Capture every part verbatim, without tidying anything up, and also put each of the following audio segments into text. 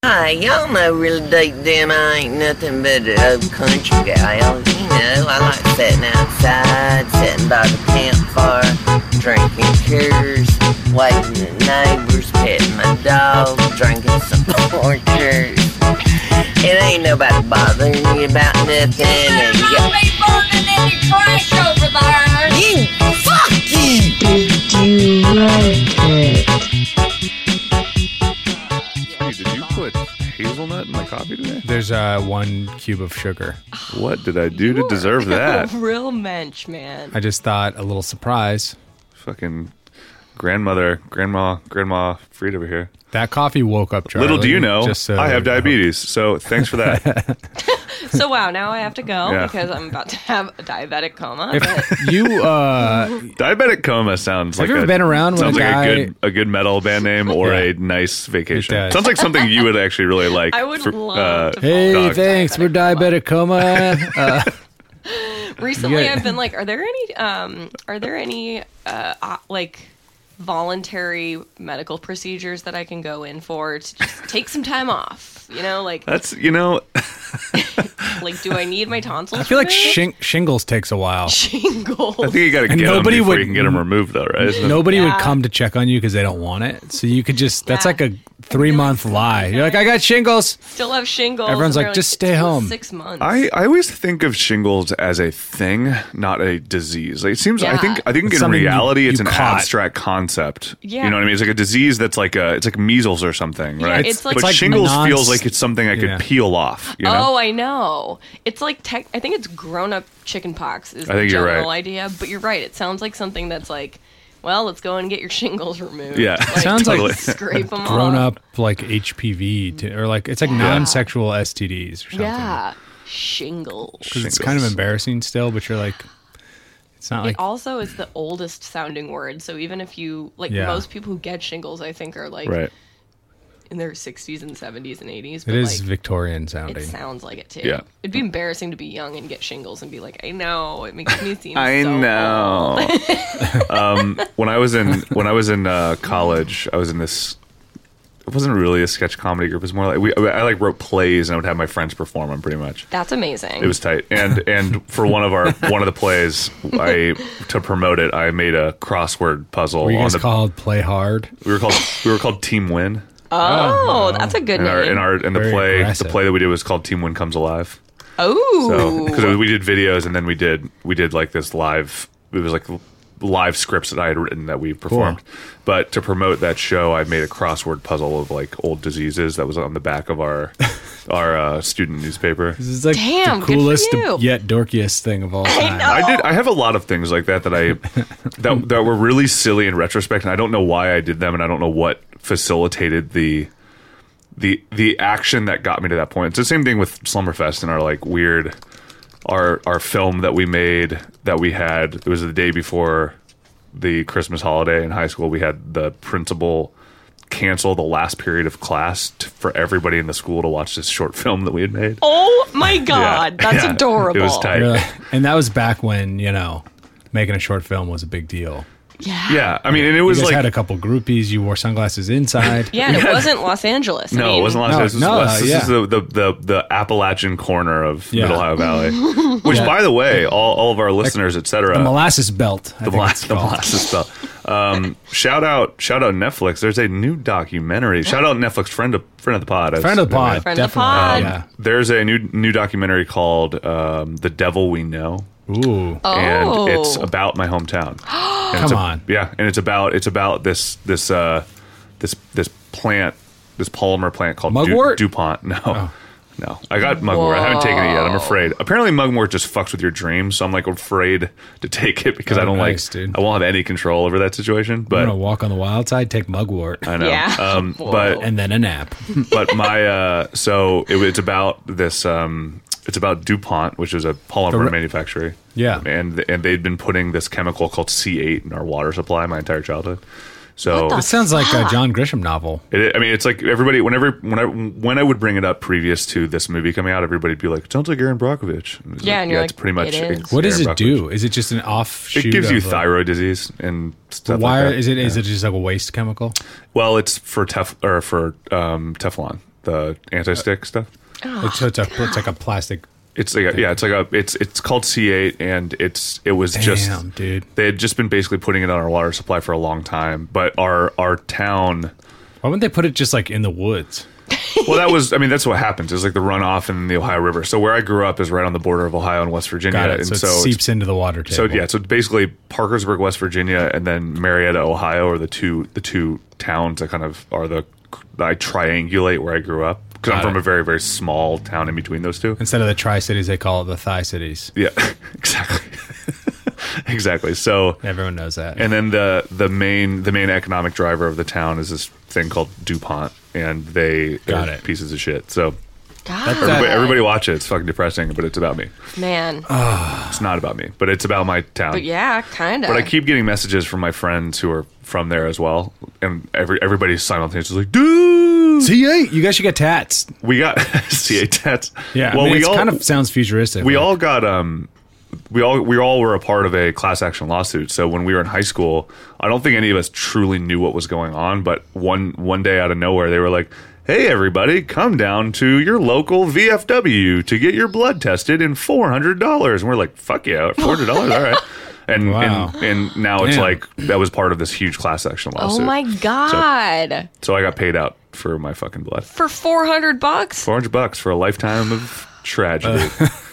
Hi, y'all know really deep down I ain't nothing but a old country gal. You know, I like sitting outside, sitting by the campfire, drinking Coors, waving at neighbors, petting my dog, drinking some porters. It ain't nobody bothering you about nothing. There's not be burning any trash over there. You, fuck you! Did you like it? Did you put hazelnut in my coffee today? There's uh, one cube of sugar. What did I do to deserve that? Real mensch, man. I just thought a little surprise. Fucking grandmother, grandma, grandma Fried over here. That coffee woke up Charlie. Little do you know, just so I have you know. diabetes, so thanks for that. So wow, now I have to go Yeah. because I'm about to have a diabetic coma. If but you uh, Diabetic coma sounds Have like you ever a, been around when sounds a like guy- a good a good metal band name or Yeah. a nice vacation. It does. Sounds like something you would actually really like. I would for- love uh, to hey, follow dog. thanks, we're diabetic coma. Uh, recently Yeah. I've been like, are there any, um, are there any, uh, uh, like voluntary medical procedures that I can go in for to just take some time off? You know, like, That's you know, like, do I need my tonsils? I feel like removed? shing- shingles takes a while. shingles. I think you got to And get them nobody before would- you can get them removed, though, right? Isn't it? Nobody would Yeah. come to check on you because they don't want it. So you could just, that's Yeah. like a three month lie. You're like, I got shingles. Still have shingles. Everyone's and like, they're just "It's stay been home." Six months. I, I always think of shingles as a thing, not a disease. Like it seems. I Yeah. think. I think It's in something you- reality, it's you an caught. abstract concept. Yeah. You know what I mean? It's like a disease that's like a. It's like measles or something, Yeah, right? it's like- but It's like shingles non- feels like it's something I could Yeah. peel off. You know? Oh, I know. It's like tech. I think it's grown-up chicken pox is I the think you're general right. idea. But you're right. It sounds like something that's like, well, let's go and get your shingles removed. Yeah. Like, Sounds like Totally. scrape them Grown off. up like H P V to, or like, it's like non sexual S T Ds or something. Yeah, shingles. 'Cause it's kind of embarrassing still, but you're like, it's not It like, also is the oldest sounding word. So even if you like, Yeah. most people who get shingles, I think, are like Right. in their sixties and seventies and eighties. it But is like, Victorian it sounding. sounds like it too. Yeah. It'd be embarrassing to be young and get shingles and be like, I know, it makes me seem I so know. um, when I was in when I was in uh, college, I was in this. It wasn't really a sketch comedy group. It was more like we. I like wrote plays and I would have my friends perform them. Pretty much. That's amazing. It was tight. And and for one of our one of the plays, I to promote it, I made a crossword puzzle. Were you on guys the, called Play Hard? we were called we were called Team Win. Oh, that's a good And name. our in our in the Very play aggressive. the play that we did was called Team Win Comes Alive. oh, So because we did videos and then we did we did like this live. It was like live scripts that I had written that we performed. But to promote that show, I made a crossword puzzle of like old diseases that was on the back of our our uh, student newspaper. This is like Damn, the good for coolest you. yet dorkiest thing of all time. know. I did. I have a lot of things like that that I that that were really silly in retrospect, and I don't know why I did them, and I don't know what facilitated the the the action that got me to that point. It's the same thing with Slumberfest and our like weird our our film that we made that we had. It was the day before the Christmas holiday in high school. We had the principal cancel the last period of class t- for everybody in the school to watch this short film that we had made. oh my God, Yeah, that's yeah. adorable. It was tight. Really? And that was back when, you know, making a short film was a big deal. Yeah. Yeah, I mean, and it You was guys like had a couple groupies. You wore sunglasses inside. Yeah, and it wasn't Los Angeles. I no, mean, it wasn't Los No, Angeles. This, no, was West. This yeah. is the, the, the, the Appalachian corner of Yeah. Middle Ohio Valley. Which, Yeah. by the way, all, all of our listeners, et cetera, The molasses belt. I the, think molasses, it's the called. molasses spell. Um, shout out, shout out Netflix. There's a new documentary. Shout out Netflix, friend of friend of the pod. Friend of the pod. Friend of the definitely. pod. Yeah. There's a new new documentary called um, "The Devil We Know," Ooh. Oh, and it's about my hometown. And Come it's a- on. yeah, and it's about it's about this this uh, this this plant, this polymer plant called Mugwort? Du- DuPont. No. Oh. No, I got mugwort. I haven't taken it yet. I'm afraid. Apparently, mugwort just fucks with your dreams, so I'm like afraid to take it because Oh, I don't nice, like. dude. I won't have any control over that situation. I'm But gonna walk on the wild side, take mugwort, I know. Yeah. Um, Whoa. but and then a nap. but my uh, so it, it's about this. Um, it's about DuPont, which is a polymer The re- manufacturer. Yeah. and and they'd been putting this chemical called C eight in our water supply my entire childhood. So This sounds like a John Grisham novel. it, I mean, it's like everybody. Whenever when I when I would bring it up previous to this movie coming out, everybody'd be like, "It sounds like Aaron Brockovich." And it's Yeah, like, and you're it's like, pretty much. it is. ex- What does Aaron it do? Brockovich. Is it just an offshoot? It gives you of a- thyroid disease and stuff Why like that. is it? Is Yeah. it just like a waste chemical? Well, it's for tef or for um, Teflon. the anti-stick stuff. It's, so it's, a, it's like a plastic. It's like a, yeah, it's like a it's it's called C eight, and it's it was Damn, just dude. They had just been basically putting it on our water supply for a long time, but our our town. Why wouldn't they put it just like in the woods? Well, that was I mean that's what happens. It's like the runoff in the Ohio River. So where I grew up is right on the border of Ohio and West Virginia, Got it. and So it so it's- seeps into the water table. So yeah, so basically Parkersburg, West Virginia, and then Marietta, Ohio, are the two the two towns that kind of are the that I triangulate where I grew up because I'm Got from it. a very very small town in between those two. Instead of the Tri-Cities, they call it the Thigh Cities. Yeah, exactly, exactly. So Everyone knows that. and then the the main the main economic driver of the town is this thing called DuPont, and they Got are it. pieces of shit. So God. everybody, everybody watch it. It's fucking depressing, but it's about me. Man. It's not about me, but it's about my town. But yeah, kind of. But I keep getting messages from my friends who are from there as well, and every everybody's simultaneously like, "Dude, C eight, you guys should get tats. we got C eight tats." Yeah, well, I mean, we it's all kind of sounds futuristic. we like- all got um, we all we all were a part of a class action lawsuit. So when we were in high school, I don't think any of us truly knew what was going on. But one one day out of nowhere, they were like, "Hey, everybody, come down to your local V F W to get your blood tested in four hundred dollars." And we're like, "Fuck yeah, four hundred dollars, all right." And, Wow. and and now it's Damn. like that was part of this huge class action Oh lawsuit. my God. So I got paid out for my fucking blood. For four hundred bucks? four hundred bucks for a lifetime of tragedy.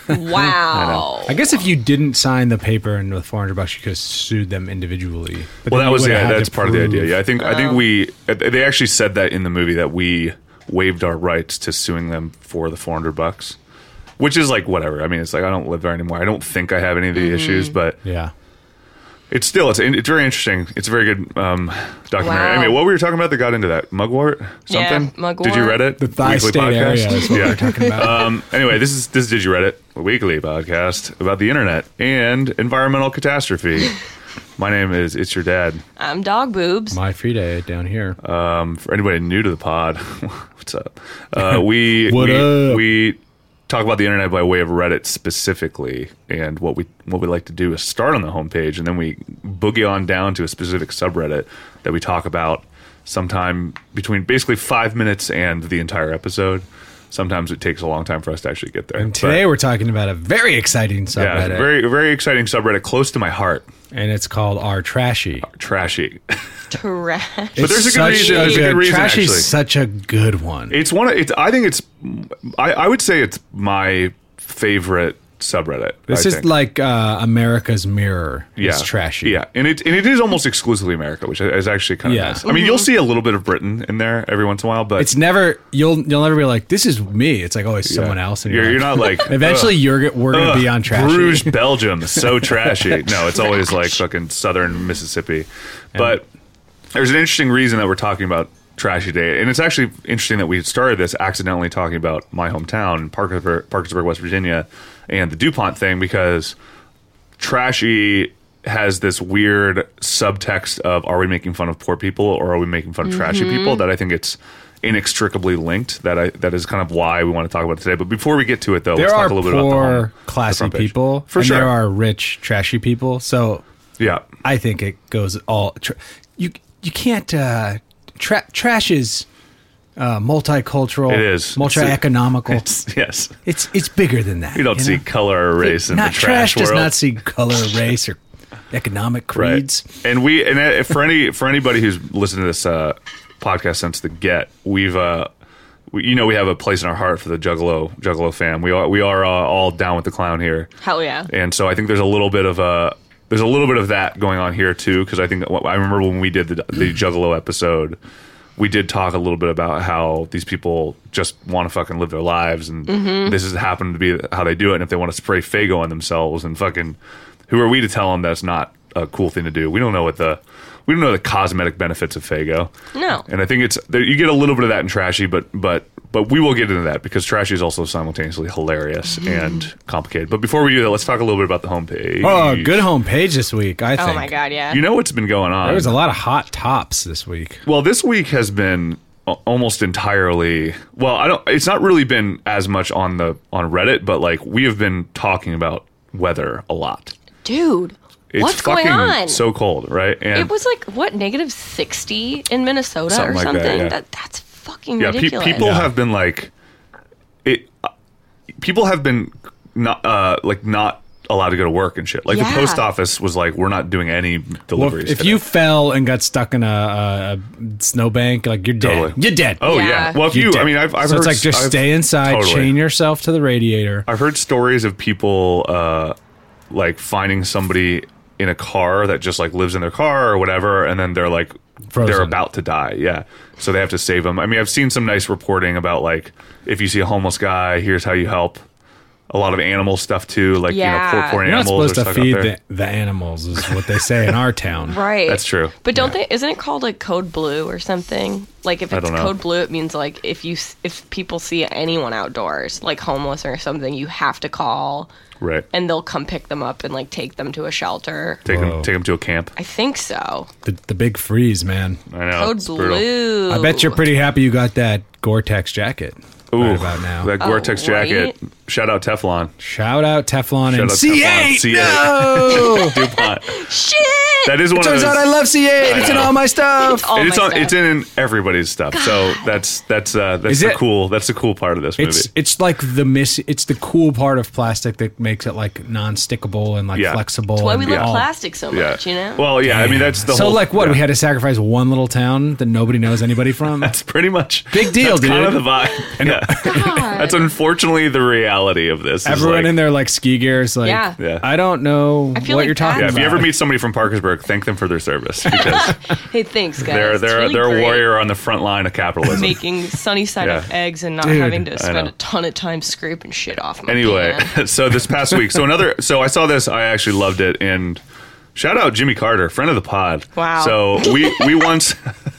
Wow. I guess if you didn't sign the paper and with four hundred bucks, you could have sued them individually. But well, then that you was would have yeah, had that's to part of the idea. prove- Yeah, I think I think we they actually said that in the movie that we waived our rights to suing them for the four hundred bucks, which is like whatever. I mean, it's like I don't live there anymore. I don't think I have any of the issues, but Yeah. it's still it's it's very interesting. It's a very good um, documentary. Wow. Anyway, what were you talking about that got into that mugwort? Something? Yeah, mugwort. Did you read it? The Thigh Weekly State podcast? area is what yeah. we're talking about. Um, anyway, this is this is Did You Reddit, a weekly podcast about the internet and environmental catastrophe. My name is It's Your Dad. I'm dog boobs. My free day down here. Um, for anybody new to the pod, what's up? Uh, we What we, up? we talk about the internet by way of Reddit specifically, and what we what we like to do is start on the homepage, and then we boogie on down to a specific subreddit that we talk about sometime between basically five minutes and the entire episode. Sometimes it takes a long time for us to actually get there. And today we're talking about a very exciting But, yeah, subreddit, very very exciting subreddit close to my heart. and it's called R Trashy. Trashy. Trash. But there's a good Such reason- there's a good reason, Trashy's actually. such a good one. It's one. Of, it's. I think it's. I, I would say it's my favorite subreddit. This I is think. like uh, America's Mirror. yeah, It's trashy. Yeah, and it and it is almost exclusively America, which is actually kind of Yeah. nice. I mean, you'll see a little bit of Britain in there every once in a while, but It's never you'll you'll never be like, this is me. It's like always yeah. someone else. And You're, you're not like Eventually, ugh, you're we're gonna ugh, be on trashy. Bruges, Belgium, so trashy. No, it's always like fucking southern Mississippi. But there's an interesting reason that we're talking about trashy day, and it's actually interesting that we started this accidentally talking about my hometown, Parkersburg, Parkersburg, West Virginia, and the DuPont thing, because trashy has this weird subtext of are we making fun of poor people or are we making fun of trashy people, that I think it's inextricably linked. That I that is kind of why we want to talk about it today. But before we get to it, though, There let's are talk a little bit about the, poor, home, the classy front page. people, For and sure. there are rich, trashy people. So Yeah, I think it goes all. Tra- you you can't. Uh, tra- trash is uh, multicultural. it is multi-economical. It's, it's, yes, It's it's bigger than that. you don't see know? color or race in not the trash, does world. not see color, race, or economic creeds. Right. And we and uh, for any for anybody who's listened to this uh, podcast since the get, we've uh, we, you know we have a place in our heart for the Juggalo Juggalo fam. We are we are uh, all down with the clown here, Hell yeah. and so I think there's a little bit of a there's a little bit of that going on here too, because I think that, I remember when we did the, the Juggalo episode, we did talk a little bit about how these people just want to fucking live their lives, and this has happened to be how they do it. And if they want to spray Faygo on themselves, and fucking, who are we to tell them that's not a cool thing to do? We don't know what the we don't know the cosmetic benefits of Faygo. No. And I think it's there, you get a little bit of that in Trashy, but but but we will get into that because Trashy is also simultaneously hilarious and complicated. But before we do that, let's talk a little bit about the homepage. Oh, good homepage this week. I think. Oh my god, yeah. You know what's been going on? There was a lot of hot tops this week. Well, this week has been a- almost entirely. Well, I don't. It's not really been as much on the on Reddit, but like we have been talking about weather a lot. Dude, It's what's fucking going on? so cold, right? And It was like what, negative sixty in Minnesota Something or like that, something? yeah. That that's fucking Yeah, pe- ridiculous. people Yeah. have been like, it. Uh, people have been not uh, like not allowed to go to work and shit. Like Yeah. the post office was like, we're not doing any Well, deliveries. if today. you fell and got stuck in a, a, a snowbank, like you're dead. Totally. You're dead. oh yeah. Yeah. well if You're you, dead. I mean, I've, I've so heard it's like just I've- stay inside, totally. chain yourself to the radiator. I've heard stories of people uh, like finding somebody in a car that just like lives in their car or whatever, and then they're like Frozen. they're about to die. Yeah, so they have to save them. I mean, I've seen some nice reporting about like if you see a homeless guy, here's how you help. A lot of animal stuff too, like you know, Yeah. poor, poor You're not animals supposed are to stuck feed out there. the, the animals, is what they say in our town. Right. That's true. But don't they? Isn't it called like code blue or something? Like if I it's don't know. code blue, it means like if you s- if people see anyone outdoors, like homeless or something, you have to call, Right. and they'll come pick them up and like take them to a shelter. Take Whoa. them, take them to a camp. I think so. The, the big freeze, man. I know. Code it's brutal. blue. I bet you're pretty happy you got that Gore-Tex jacket Ooh, right about now. that Gore-Tex Oh, right? jacket. Shout out Teflon. Shout out Teflon Shout and out C eight. Teflon, C eight. No! DuPont. Shit. That is one Turns of those. out I love C eight. It's in know. all my stuff. All and it's my on. stuff. It's in everybody's stuff. So that's that's uh, that's Is the it- cool. That's the cool part of this movie. It's it's like the miss. It's the cool part of plastic that makes it like non-stickable and like Yeah. flexible. That's why we and love all- plastic so yeah. much, you know? Well, yeah. I mean, that's the so whole. like what yeah. we had to sacrifice one little town that nobody knows anybody from. That's pretty much Big deal, that's Kind of dude. the vibe. Yeah. That's unfortunately the reality of this. is Everyone like, in their like ski gear is like, Yeah. Yeah. I don't know I feel what like you're talking Yeah, that's- if about. you ever meet somebody from Parkersburg, thank them for their service because Hey, thanks, guys. they're It's they're really they're a great warrior on the front line of capitalism. Making sunny side up Yeah. eggs and not Dude, having to I spend know. a ton of time scraping shit off my Anyway, pan. so this past week, so another, so I saw this, I actually loved it, and shout out Jimmy Carter, friend of the pod. Wow. So we we once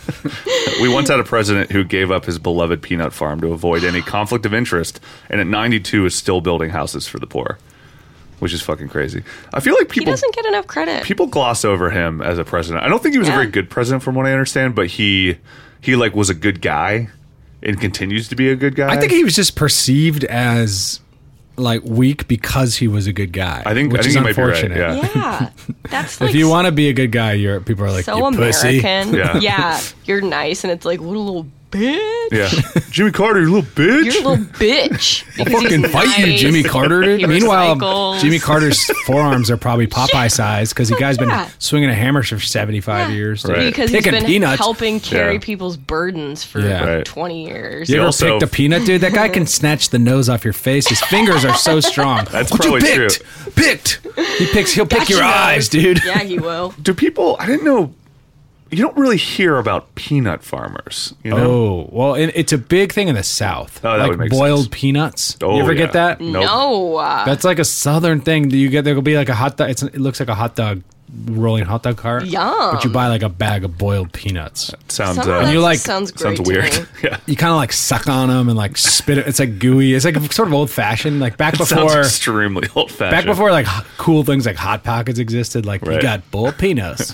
we once had a president who gave up his beloved peanut farm to avoid any conflict of interest, and at ninety-two is still building houses for the poor, which is fucking crazy. I feel like He people doesn't get enough credit. people gloss over him as a president. I don't think he was a Yeah. very good president, from what I understand, but he he like was a good guy and continues to be a good guy. I think he was just perceived as like weak because he was a good guy. I think- I which think is you might be right, unfortunate. yeah. Yeah, that's like If you want to be a good guy, you're people are like, so you pussy. American. Yeah. Yeah, you're nice, and it's like, what a little bitch. Yeah, Jimmy Carter, you little bitch. You're a little bitch. Because Fucking he's fight you, nice. Jimmy Carter. Dude. He Meanwhile, recycles. Jimmy Carter's forearms are probably Popeye size because the guy's been Yeah. swinging a hammer for seventy-five Yeah. years. dude. Right. Because Picking he's been peanuts. helping carry Yeah. people's burdens for Yeah. Right. twenty years. You He ever also- picked a peanut, dude? That guy can snatch the nose off your face. His fingers are so strong. That's What you probably true. picked? Picked. He picks. He'll pick Gotcha your nose. eyes, dude. Yeah, he will. Do people? I didn't know. You don't really hear about peanut farmers. You know? Oh well, and it's a big thing in the South. Oh, that like would make boiled sense. peanuts. Oh, you ever yeah. get that? Nope. No. uh, That's like a Southern thing. You get there'll be like a hot dog. It's, it looks like a hot dog rolling hot dog cart. Yum. But you buy like a bag of boiled peanuts. Sounds Some of uh, that you're like- sounds great sounds to weird. me. Yeah, You kind of like suck on them and like spit it. It's like gooey. It's like sort of old fashioned. Like back sounds before. extremely old fashioned. Back before like h- cool things like Hot Pockets existed, like you Right. got boiled peanuts.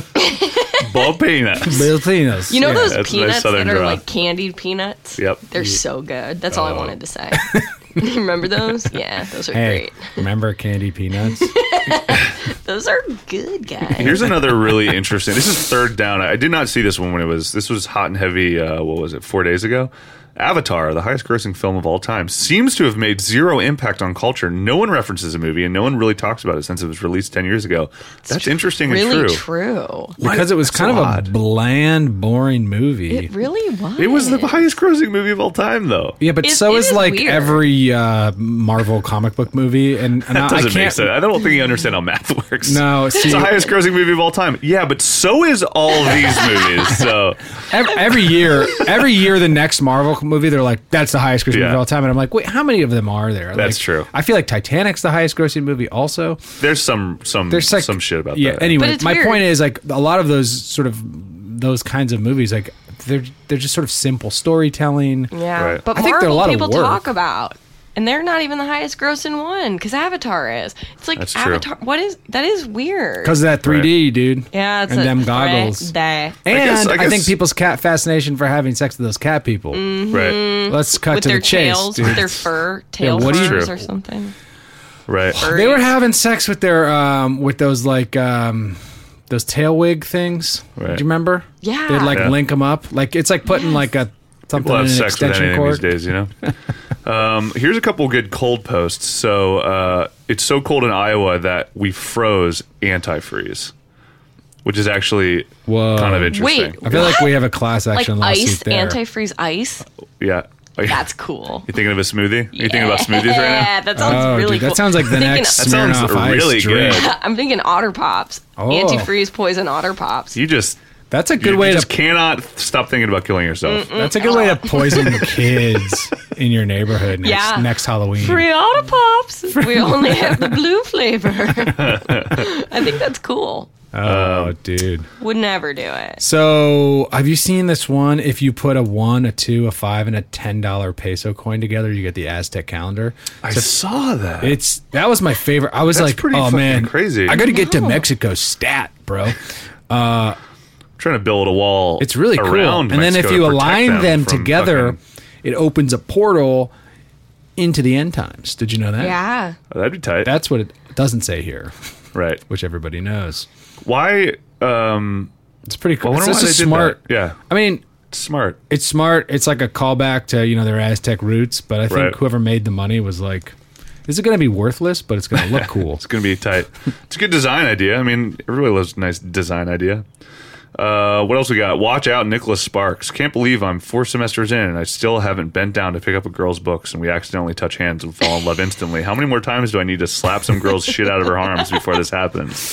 boiled peanuts. boiled peanuts. You know Yeah. those that's a nice peanuts Southern that are draw. like candied peanuts? Yep. They're so good. That's all I Oh. wanted to say. Remember those? Yeah, those are Hey, great. remember candy peanuts? Those are good, guys. Here's another really interesting. This is third down. I did not see this one when it was. This was hot and heavy. Uh, what was it? Four days ago. Avatar, the highest-grossing film of all time, seems to have made zero impact on culture. No one references the movie, and no one really talks about it since it was released ten years ago. That's interesting really and true. true. Because it was That's kind so of odd. a bland, boring movie. It really was. It was the highest-grossing movie of all time, though. Yeah, but It- so it is is like weird. every uh, Marvel comic book movie, and, and That I, I doesn't can't. make sense. I don't think you understand how math works. No, see, It's the highest grossing movie of all time. Yeah, but so is all these movies. So every, every year, every year, the next Marvel movie, they're like, "That's the highest grossing movie Yeah. of all time," and I'm like, "Wait, how many of them are there?" That's Like, true. I feel like Titanic's the highest grossing movie, also. there's some some There's like some shit about yeah. that. Anyway, But it's my weird. point is like a lot of those sort of those kinds of movies, like they're they're just sort of simple storytelling. Yeah, Right. but I think they're a Marvel lot of people work. talk about, and they're not even the highest grossing one because Avatar is. It's like That's true. Avatar. What is that? Is weird. Because of that three D, dude. yeah, it's and a them threat goggles. there. And I, guess- I think guess- people's cat fascination for having sex with those cat people. right, Let's cut with to their the chase, tails, dude. with their fur, tail what do you- furs True. or something. right. They were having sex with their um with those like um those tail wig things. Right. Do you remember? Yeah. They'd like Yeah. link them up. Like it's like putting Yes. like a something People in have an sex with extension anything cord. these days, you know. um, here's a couple good cold posts. So uh, it's so cold in Iowa that we froze antifreeze, which is actually Whoa. kind of interesting. Wait. I feel like we have a class Like action lawsuit ice, there. antifreeze ice. Yeah. That's cool. You thinking of a smoothie? You thinking about smoothies right Yeah, now? that sounds Oh, really dude, cool. that sounds like the I'm thinking- next That sounds Smirnoff Ice really drink. good. I'm thinking Otter Pops. Oh. Antifreeze poison Otter Pops. You just That's a you, good you way just to. cannot stop thinking about killing yourself. That's a good way to poison the kids in your neighborhood next, Yeah. next Halloween. Free Otter Pops. We only have the blue flavor. I think that's cool. Oh, dude. Would never do it. So, have you seen this one? If you put a one, a two, a five, and a ten dollar peso coin together, you get the Aztec calendar. I saw that. It's that was my favorite. I was That's like, pretty oh fucking man, crazy. I got to get to Mexico stat, bro. I'm trying to build a wall. It's really cool. around And then if Mexico you to protect align them, from together, fucking- it opens a portal into the end times. Did you know that? Yeah. oh, that'd be tight. That's what it doesn't say here, right. which everybody knows. Why? Um, It's pretty cool. well, I It's wonder why just they a did smart. that. Yeah, I mean, it's smart. it's smart. It's like a callback to, you know, their Aztec roots. But I think Right. whoever made the money was like, this is going to be worthless, but it's going to look cool. It's going to be tight. It's a good design idea. I mean, everybody loves a nice design idea. Uh, what else we got? Watch out, Nicholas Sparks. Can't believe I'm four semesters in and I still haven't bent down to pick up a girl's books and we accidentally touch hands and fall in love instantly. How many more times do I need to slap some girl's shit out of her arms before this happens?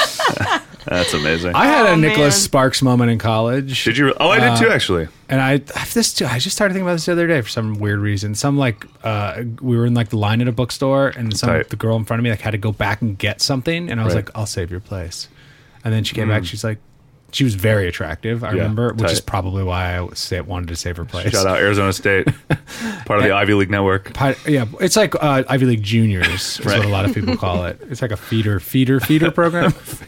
That's amazing. I had Oh, a Nicholas man. Sparks moment in college. Did you? Oh, I did Uh, too, actually. And I, I this too, I just started thinking about this the other day for some weird reason. Some like uh, we were in like the line at a bookstore, and some Tight. the girl in front of me like had to go back and get something, and I was Right. like, "I'll save your place." And then she came back. She's like, she was very attractive. I Yeah, remember, which is tight. probably why I sa- wanted to save her place. Shout out Arizona State, part of the Ivy League network. Pi- yeah, it's like uh, Ivy League Juniors is Right. what a lot of people call it. It's like a feeder, feeder, feeder program.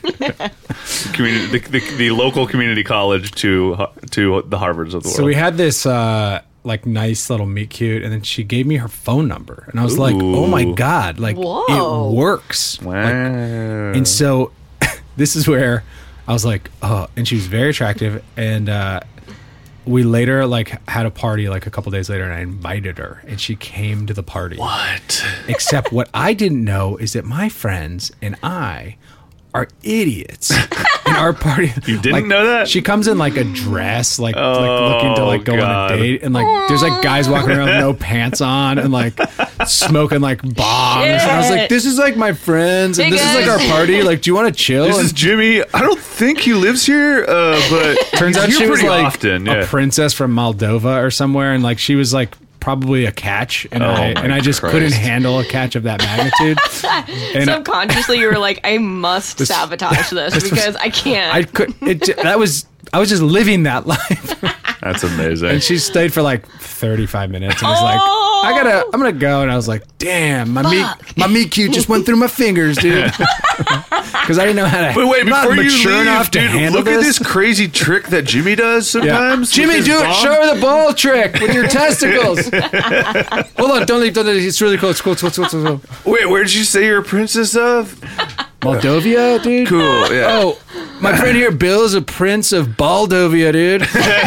Community, the, the, the local community college to to the Harvards of the world. So we had this uh, like nice little meet cute, and then she gave me her phone number, and I was like, "Oh my Ooh. god, like Whoa. it works!" wow. And so this is where I was like, "Oh," and she was very attractive, and uh, we later like had a party like a couple days later, and I invited her, and she came to the party. What? Except what I didn't know is that my friends and I are idiots in our party. You didn't Like, know that? She comes in like a dress, like, Oh, like looking to like go God. on a date, and like there's like guys walking around with no pants on and like smoking like bongs. And I was like, this is like my friends, and Hey, this is like our guys. party. Like, do you want to chill? This is And Jimmy. I don't think he lives here, uh, but turns he's out here she was pretty like often. a Yeah. princess from Moldova or somewhere, and like she was like probably a catch, and Oh I my and I just Christ. couldn't handle a catch of that magnitude. And Subconsciously, you were like, I must sabotage this because I can't. I could. It, ju- that was. I was just living that life, That's amazing. and she stayed for like thirty-five minutes and was like, Oh. "I gotta, I'm gonna go." And I was like, "Damn, my meat, Fuck. my meat cute just went through my fingers, dude." Because I didn't know how to. Wait, wait, I'm not before you mature leave, enough to dude, handle look at this crazy trick that Jimmy does Yeah. sometimes. Jimmy, with do his it. bomb. Show her the ball trick with your testicles. Hold on, don't leave. Don't leave. It's really close. Close, close, close, close. Wait, where did you say you're a princess of? Moldova, dude. Cool, yeah. Oh, my friend here, Bill, is a prince of Baldovia, dude.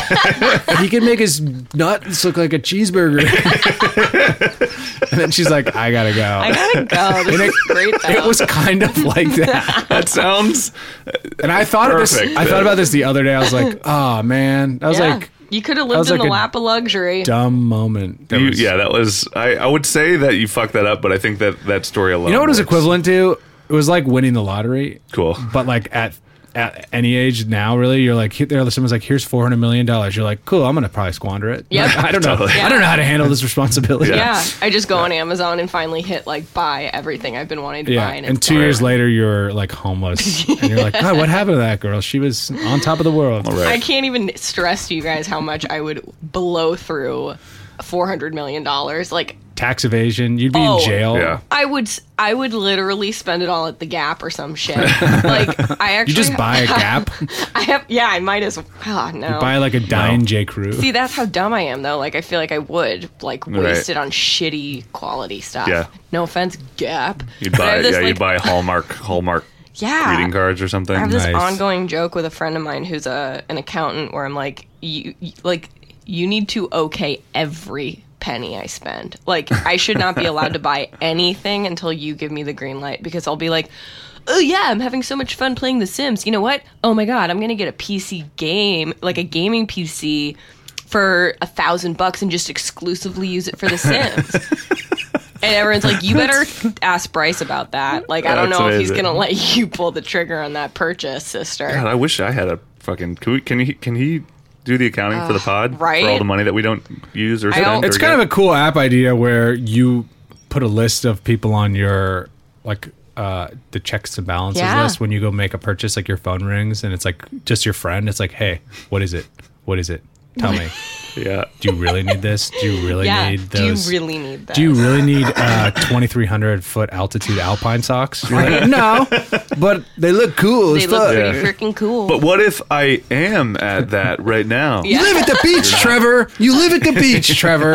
He can make his nuts look like a cheeseburger. And then she's like, I gotta go. I gotta go. This And it- is great, though. It was kind of like that. That sounds. And I thought of this. Perfect. I thought about this the other day. I was like, oh man. I was Yeah. like, you could have was lived in like the a lap of luxury. dumb moment. That You, was- yeah, that was. I, I would say that you fucked that up, but I think that that story alone. You know what it was works. equivalent to? It was like winning the lottery. Cool. But like at at any age now, really, you're like, there. Someone's like, here's four hundred million dollars. You're like, cool. I'm gonna probably squander it. Yep. Like, I don't know. Totally. I don't know how to handle this responsibility. Yeah, I just go on Amazon and finally hit like buy everything I've been wanting to Yeah, buy. And, and it's two gone. years later, you're like homeless, and you're like, God, what happened to that girl? She was on top of the world. Right. I can't even stress to you guys how much I would blow through four hundred million dollars. Like, Tax evasion, you'd be Oh. in jail. Yeah. I would, I would literally spend it all at the Gap or some shit. Like, I actually You just buy a Gap, I have, yeah, I might as well. Oh, no. buy like a dying J. Crew. See, that's how dumb I am, though. Like, I feel like I would like waste Right. it on shitty quality stuff. Yeah. No offense, Gap. You'd But I buy, have this, yeah, like, you'd buy Hallmark, Hallmark yeah. greeting cards or something. I have this Nice. ongoing joke with a friend of mine who's a an accountant where I'm like, you, you like. you need to okay every penny I spend. Like, I should not be allowed to buy anything until you give me the green light, because I'll be like, oh yeah, I'm having so much fun playing The Sims. You know what? Oh my god, I'm going to get a P C game, like a gaming P C for a thousand bucks and just exclusively use it for The Sims. And everyone's like, you better ask Bryce about that. Like, I don't That's know if he's amazing. going to let you pull the trigger on that purchase, sister. God, I wish I had a fucking. Can, we, can he? Can he do the accounting for the pod right? for all the money that we don't use or I spend? don't- or It's kind get? of a cool app idea where you put a list of people on your like uh, the checks and balances Yeah. list when you go make a purchase. Like your phone rings and it's like just your friend. It's like, hey, what is it? What is it? Tell me. yeah. Do you really need this? Do you really yeah, need do you those? really need that? Do you really need uh, twenty-three hundred foot altitude alpine socks? You're like, no, but they look cool They as look fuck. pretty Yeah. freaking cool. But what if I am at that right now? Yeah. You live at the beach, Trevor. You live at the beach, Trevor.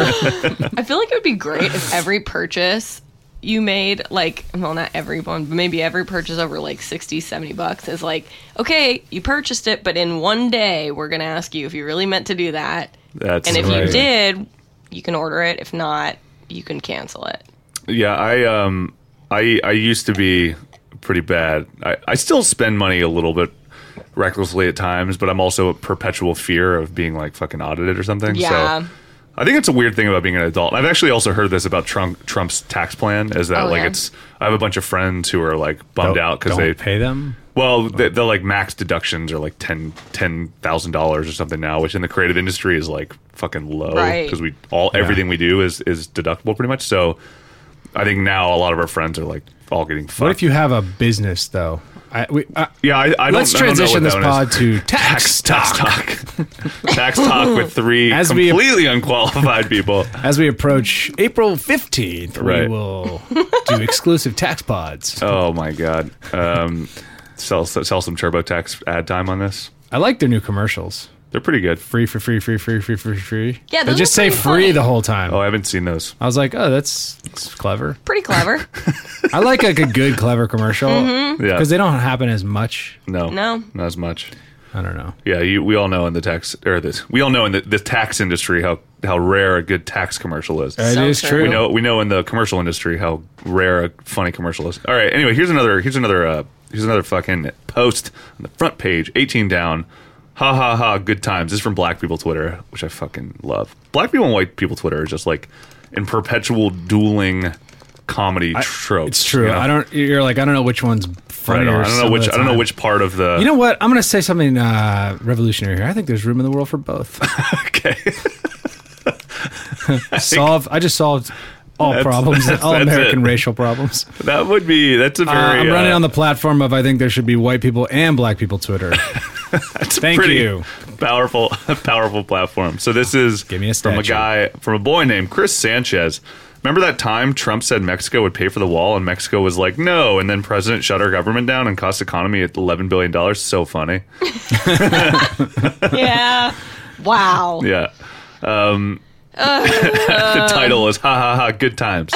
I feel like it would be great if every purchase you made, like, well, not every one, but maybe every purchase over like sixty, seventy bucks is like, okay, you purchased it, but in one day, we're going to ask you if you really meant to do that. That's And if right. you did, you can order it. If not, you can cancel it. Yeah, I um, I I used to be pretty bad. I, I still spend money a little bit recklessly at times, but I'm also a perpetual fear of being like fucking audited or something. Yeah. So I think it's a weird thing about being an adult. I've actually also heard this about Trump, Trump's tax plan. Is that Oh, like yeah. it's? I have a bunch of friends who are like bummed out because Don't they pay them. Well, the, the like max deductions are like ten ten thousand dollars or something now, which in the creative industry is like fucking low Right. because we all everything we do is is deductible pretty much. So I think now a lot of our friends are like all getting fucked. What if you have a business though? I, we, uh, Yeah, I, I don't. let's I don't know transition what this that one pod is. to tax tax talk. talk. Tax talk with three As we- completely unqualified people. As we approach April fifteenth, we Right. will do exclusive tax pods. Oh my god. Um, sell sell some TurboTax ad time on this. I like their new commercials. They're pretty good. Free, free, free, free, free, free, free, free. Yeah, they those just are say pretty free funny. the whole time. Oh, I haven't seen those. I was like, oh, that's, that's clever. Pretty clever. I like like a good, clever commercial Mm-hmm. Yeah. because they don't happen as much. No, No. not as much. I don't know. Yeah, you, we all know in the tax or this we all know in the, the tax industry how, how rare a good tax commercial is. It So is true. true. we know we know in the commercial industry how rare a funny commercial is. All right, anyway, here's another here's another uh, here's another fucking post on the front page, eighteen down. Ha ha ha! Good times. This is from Black People Twitter, which I fucking love. Black people and white people Twitter is just like in perpetual dueling comedy tropes. It's true. you know? I don't. You're like I don't know which one's I funnier. don't, I don't know some which of the I don't know time. which part of the. You know what? I'm going to say something uh, revolutionary here. I think there's room in the world for both. okay. Solve. I just solved all That's- problems, that's- all that's American it. racial problems. That would be. That's a Uh, very. I'm running uh, on the platform of I think there should be white people and black people Twitter. It's a Thank pretty you. Powerful, powerful platform. So this is Give me a from a statue. guy, from a boy named Chris Sanchez. Remember that time Trump said Mexico would pay for the wall, and Mexico was like, no, and then President shut our government down and cost economy at eleven billion dollars. So funny. Yeah. Wow. Yeah. Um, the title is "Ha ha ha! Good times."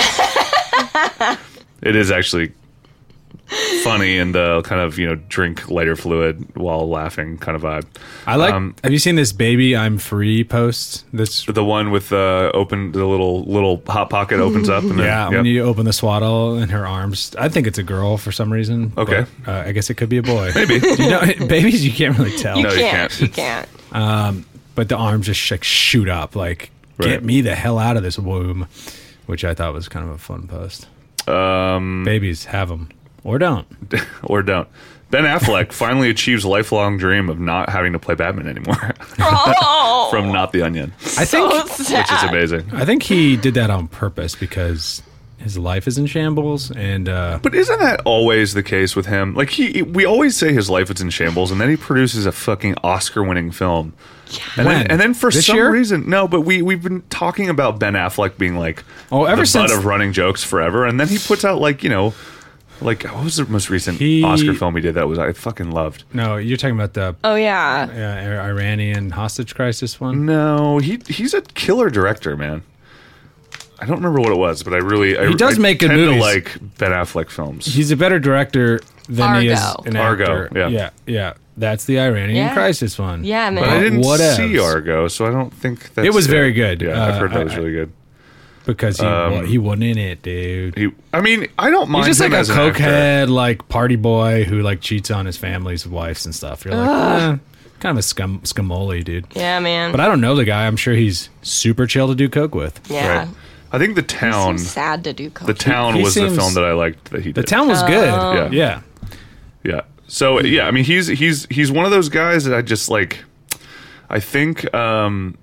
It is actually funny in the kind of, you know, drink lighter fluid while laughing kind of vibe. I like. Um, have you seen this "Baby I'm Free" post? That's The one with the open, the little little hot pocket opens up, and then, yeah. yep. When you open the swaddle in her arms, I think it's a girl for some reason. Okay. but, uh, I guess it could be a boy. Maybe. You know, babies you can't really tell, You No, you can't. can't. You can't. but the arms just like shoot up, like Right. get me the hell out of this womb, which I thought was kind of a fun post. Um, Babies have them or don't. or don't. Ben Affleck finally achieves lifelong dream of not having to play Batman anymore Oh. from Not the Onion, I think. so sad. which is amazing. I think he did that on purpose because his life is in shambles, and uh, But isn't that always the case with him? Like he, we always say his life is in shambles, and then he produces a fucking Oscar-winning film. And When? then, and then for This some year? reason, no. But we we've been talking about Ben Affleck being like Oh, ever the since- butt of running jokes forever, and then he puts out like you know, like what was the most recent He- Oscar film he did that was I fucking loved? no, you're talking about the Oh, yeah. uh, Iranian hostage crisis one. No, he he's a killer director, man. I don't remember what it was, but I really I, He does I make good tend to movies. like Ben Affleck films. He's a better director than he is Argo. an Argo, actor. yeah. yeah, yeah. That's the Iranian Yeah. Crisis one. Yeah, man. But I didn't Whatevs. see Argo, so I don't think that's It was very good. Yeah, Uh, I've heard that I- was really good. Because he, Um, wa- he wasn't in it, dude. He, I mean, I don't mind He's just him like a as an actor. cokehead, like party boy who like cheats on his family's wives and stuff. You're like, eh, kind of a scum scamoli, dude. Yeah, man. But I don't know the guy. I'm sure he's super chill to do coke with. yeah. Right. I think The Town. Seems sad to do coke. The Town He was seems- the film that I liked that he The did. town was good. Yeah. Yeah. Yeah. So yeah, I mean, he's he's he's one of those guys that I just like. I think um,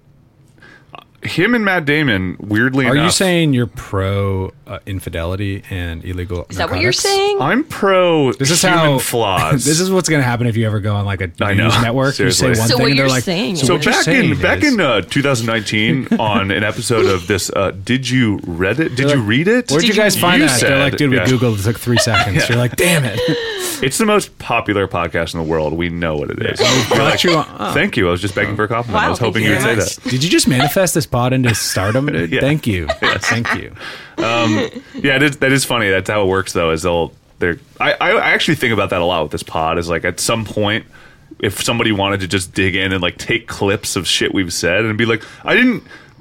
him and Matt Damon, weirdly Are enough, you saying you're pro uh, infidelity and illegal? Is that what you're narcotics? saying? I'm pro This is human how flaws. This is what's going to happen if you ever go on like a I news know. network. Seriously. You say one So thing, what and they're you're like, saying so, is- so what you're back saying in back is- in uh, two thousand nineteen on an episode of this, uh, did you read it? Did They're you like, read it? Where'd you Did guys you- find You that? They're like, said- dude, we yeah. googled. It took three seconds. You're like, damn it. It's the most popular podcast in the world. We know what it is. Brought You're like, you on- oh. Thank you. I was just begging for a compliment. I Wow, was hoping thank you you would say very that. Did you just manifest this pod into stardom, dude? Yeah. Thank you. Thank you. Yeah, it is, that is funny. That's how it works, though. Is they'll they're. I, I actually think about that a lot with this pod. Is like at some point, if somebody wanted to just dig in and like take clips of shit we've said and be like, I didn't.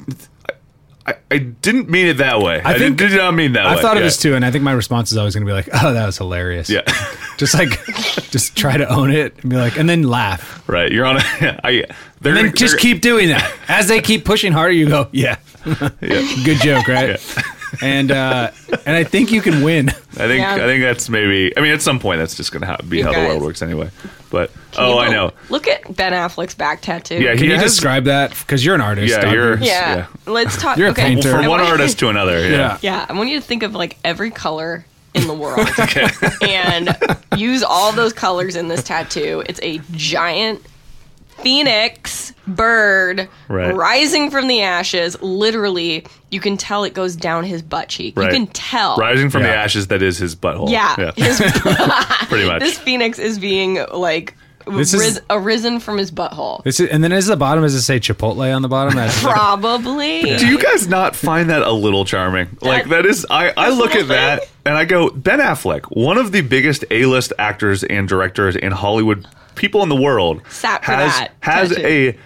I, I didn't mean it that way. I, I think- did, did not mean that way. I've thought of Yeah. this too, and I think my response is always going to be like, "Oh, that was hilarious." Yeah, just like, just try to own it and be like, and then laugh, right. You're on a. I. They're and then gonna- just they're- keep doing that. As they keep pushing harder, you go, "Yeah, Yeah. good joke, right?" Yeah. And uh, and I think you can win. I think Yeah. I think that's maybe. I mean, at some point, that's just gonna ha- be You how the guys. world works anyway. But Can oh, you I go- know. Look at Ben Affleck's back tattoo. Yeah, Can he you has, describe that? Because you're an artist. Yeah, Doug. you're- Yeah. Yeah. Let's talk. You're a okay. painter. from I one want- artist to another. Yeah. Yeah. Yeah, I want you to think of like every color in the world and use all those colors in this tattoo. It's a giant phoenix bird Right. rising from the ashes. Literally, you can tell it goes down his butt cheek. Right. You can tell. Rising from the Yeah. ashes, that is his butthole. Yeah, his, pretty much. this phoenix is being like This ris- is- arisen from his butthole. This is, and then as the bottom, does it say Chipotle on the bottom? That's like, Probably. Do you guys not find that a little charming? Like that is, I, I look at little that thing. and I go, Ben Affleck, one of the biggest A-list actors and directors in Hollywood, people in the world, Sat for has that has tattoo. a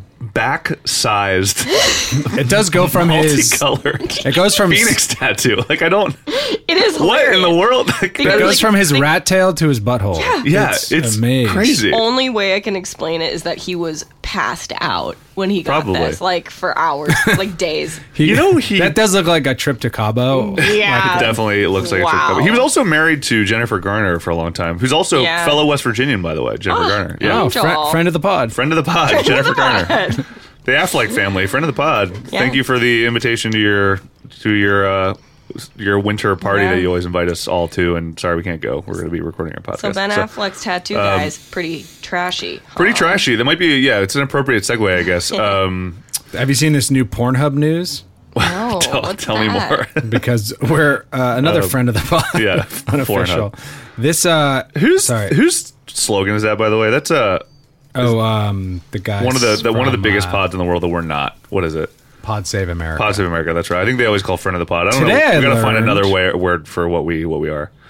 back-sized, it does go from his. multicolored It goes from Phoenix tattoo. Like I don't, It is what in the hilarious. world? Like, Because that It goes is- from his Think- rat tail to his butthole. Yeah, yeah, it's, amazing. crazy. Only way I can explain it is that he was passed out when he got Probably. this, like for hours, like days. He- You know, he- that does look like a trip to Cabo. Yeah, Definitely looks like a Wow. trip cover. He was also married to Jennifer Garner for a long time, who's also Yeah. fellow West Virginian, by the way. Jennifer Oh, Garner. Yeah. Oh, Angel. fri- friend of the pod. Friend of the pod, Jennifer Garner. The Affleck family, friend of the pod. Yeah. Thank you for the invitation to your to your uh, your winter party Yeah. that you always invite us all to. And sorry we can't go. We're going to be recording our podcast. So Ben Affleck's tattoo guy is pretty trashy. huh? Pretty trashy. That might be yeah. It's an appropriate segue, I guess. Um, Have you seen this new Pornhub news? No, tell what's tell me that? more. Because we're uh, another Uh, friend of the pod. yeah, unofficial. Pornhub. This uh, Who's sorry. whose slogan is that? By the way, that's uh, oh um the guy one of the, the one of the from, biggest uh, pods in the world that we're not. What is it? Pod Save America. Pod Save America. That's right. I think they always call friend of the pod. I don't Today know. I We gotta find learned- another way, word for what we what we are.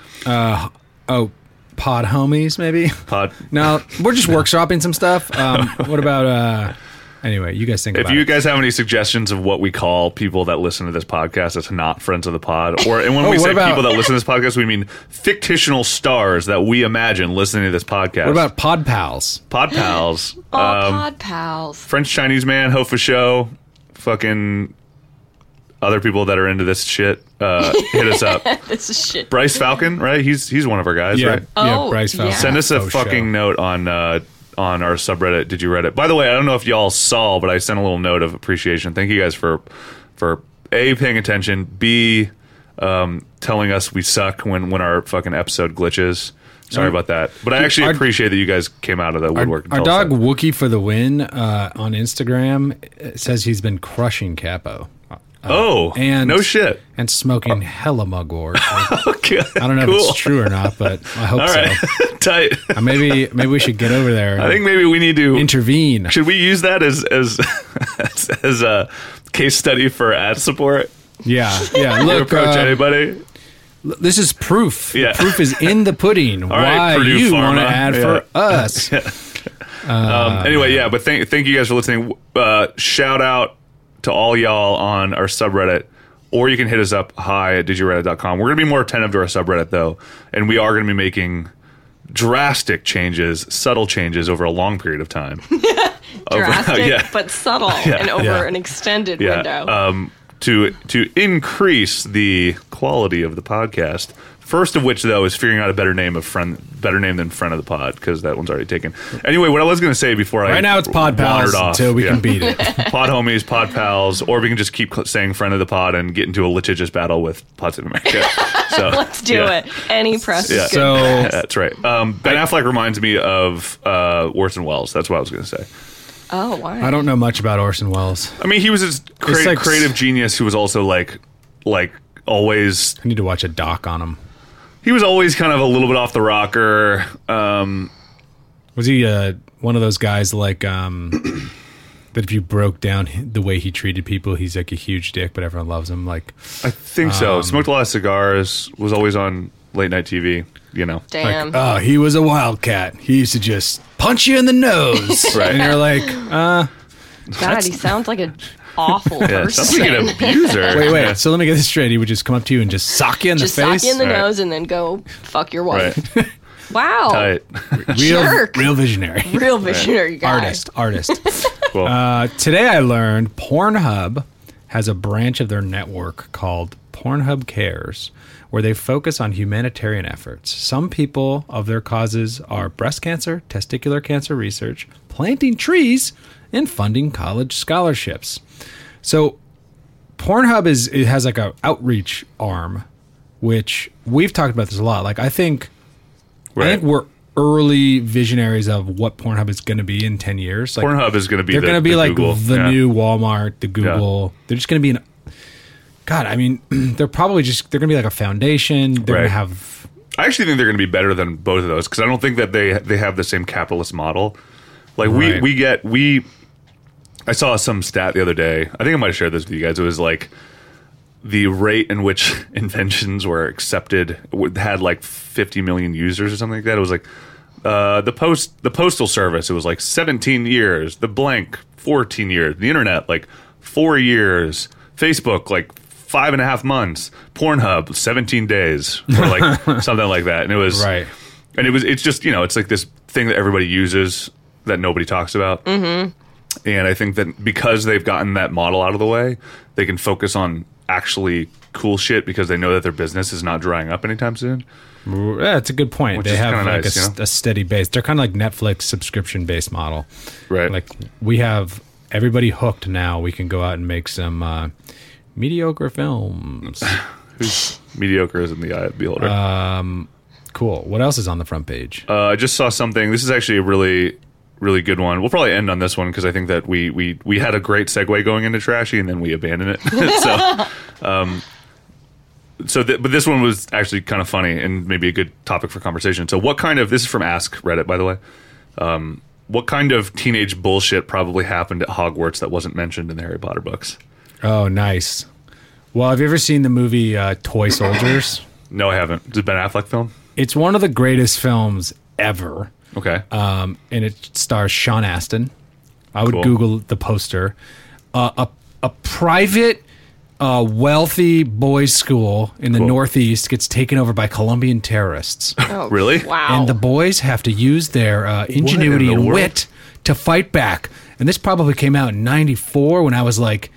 Oh, pod homies maybe. Pod. No, we're just workshopping some stuff. Um, what about uh? Anyway, you guys think If about you it. guys have any suggestions of what we call people that listen to this podcast that's not friends of the pod, or and when Oh, we what say about- people that listen to this podcast, we mean fictional stars that we imagine listening to this podcast. What about pod pals? pod pals? Oh, um, pod pals. French Chinese man, Hofa Show, fucking other people that are into this shit. Uh, hit us up. This is shit. Bryce Falcon, right? He's he's one of our guys, right? yeah, Oh, Bryce Falcon. yeah. Send us a Oh, fucking show. note on uh, on our subreddit. Did you read it? By the way, I don't know if y'all saw, but I sent a little note of appreciation. Thank you guys for for a paying attention, b um, telling us we suck when when our fucking episode glitches. Sorry Our- about that, but I actually our- appreciate that you guys came out of the Our, woodwork. and our told us dog that. Wookie for the win uh, on Instagram uh, says he's been crushing Capo. Uh, Oh, and no shit. and smoking hella mugwort. I Okay, don't know cool. if it's true or not, but I hope All right, so. tight. Uh, maybe maybe we should get over there and I think maybe we need to intervene. Should we use that as as as, as a case study for ad support? Yeah, yeah. You Look, approach uh, anybody. this is proof. Yeah. The proof is in the pudding. right, Why Purdue you want to Pharma. ad Yeah. for us? um, anyway, yeah, but thank thank you guys for listening. Uh, shout out to all y'all on our subreddit, or you can hit us up hi at digireddit dot com. We're going to be more attentive to our subreddit, though, and we are going to be making drastic changes, subtle changes over a long period of time. Drastic, over, yeah. but subtle, Yeah. and over Yeah. an extended Yeah, window. um, to to increase the quality of the podcast. First of which, though, is figuring out a better name of friend, better name than friend of the pod, because that one's already taken. Anyway, what I was going to say before I Right now it's Pod wandered Pals off, until we yeah. can beat it. Pod homies, pod pals, or we can just keep cl- saying friend of the pod and get into a litigious battle with Pods of America. So Let's do yeah. it. Any press Yeah. is good. So That's right. Um, Ben Affleck reminds me of uh, Orson Welles. That's what I was going to say. Oh, why? I don't know much about Orson Welles. I mean, he was this crea- like- creative genius who was also like, like always. I need to watch a doc on him. He was always kind of a little bit off the rocker. Um, Was he uh, one of those guys like um, that if you broke down the way he treated people, he's like a huge dick, but everyone loves him? Like, I think so. Um, Smoked a lot of cigars. Was always on late night T V. You know. Damn. oh, he was a wildcat. He used to just punch you in the nose. Right. And you're like, uh, God, he sounds like an awful Yeah, person. sounds like an abuser. wait, wait. Yeah. So let me get this straight. He would just come up to you and just sock you in Just the face. sock you in the Right. nose and then go fuck your wife. Right. Wow. Tight. real, Jerk. real visionary. Real visionary guy. Artist, artist. Cool. Uh, today I learned Pornhub has a branch of their network called Pornhub Cares, where they focus on humanitarian efforts. Some people of their causes are breast cancer, testicular cancer research, planting trees, and funding college scholarships. So Pornhub is it has like a outreach arm, which we've talked about this a lot. Like I think I Right. think we're early visionaries of what Pornhub is going to be in ten years. Like, Pornhub is going to be. they're the, going to be the like Google. the Yeah. new Walmart, the Google. They're just going to be an. God, I mean, they're probably just they're going to be like a foundation. They're going Right. to have. I actually think they're going to be better than both of those because I don't think that they they have the same capitalist model. Like we Right. we get we. I saw some stat the other day. I think I might have shared this with you guys. It was like the rate in which inventions were accepted w- had like fifty million users or something like that. It was like uh, the post the postal service. It was like seventeen years. The blank fourteen years. The internet like four years. Facebook like five and a half months. Pornhub seventeen days or like something like that. And it was Right. And it was it's just you know it's like this thing that everybody uses that nobody talks about. Mm-hmm. And I think that because they've gotten that model out of the way, they can focus on actually cool shit because they know that their business is not drying up anytime soon. Yeah, that's a good point. Which they is have kinda like nice, a, you s- know? a steady base. They're kind of like Netflix subscription based model. Right. Like we have everybody hooked now. We can go out and make some uh, mediocre films. Who's mediocre is in the eye of the beholder. Uh, Cool. What else is on the front page? I just saw something. This is actually a really, really good one. We'll probably end on this one because I think that we, we, we had a great segue going into Trashy and then we abandoned it. so, um, so th- but this one was actually kind of funny and maybe a good topic for conversation. So, what kind of this is from Ask Reddit, by the way. Um, what kind of teenage bullshit probably happened at Hogwarts that wasn't mentioned in the Harry Potter books? Oh, nice. Well, have you ever seen the movie uh, Toy Soldiers? No, I haven't. Is it Ben Affleck film? It's one of the greatest films ever. Okay. Um, and it stars Sean Astin. I would Cool. Google the poster. Uh, a a private, uh, wealthy boys' school in the Cool. Northeast gets taken over by Colombian terrorists, Oh, Really? Wow. and the boys have to use their uh, ingenuity the and world? wit to fight back. And this probably came out in ninety-four when I was like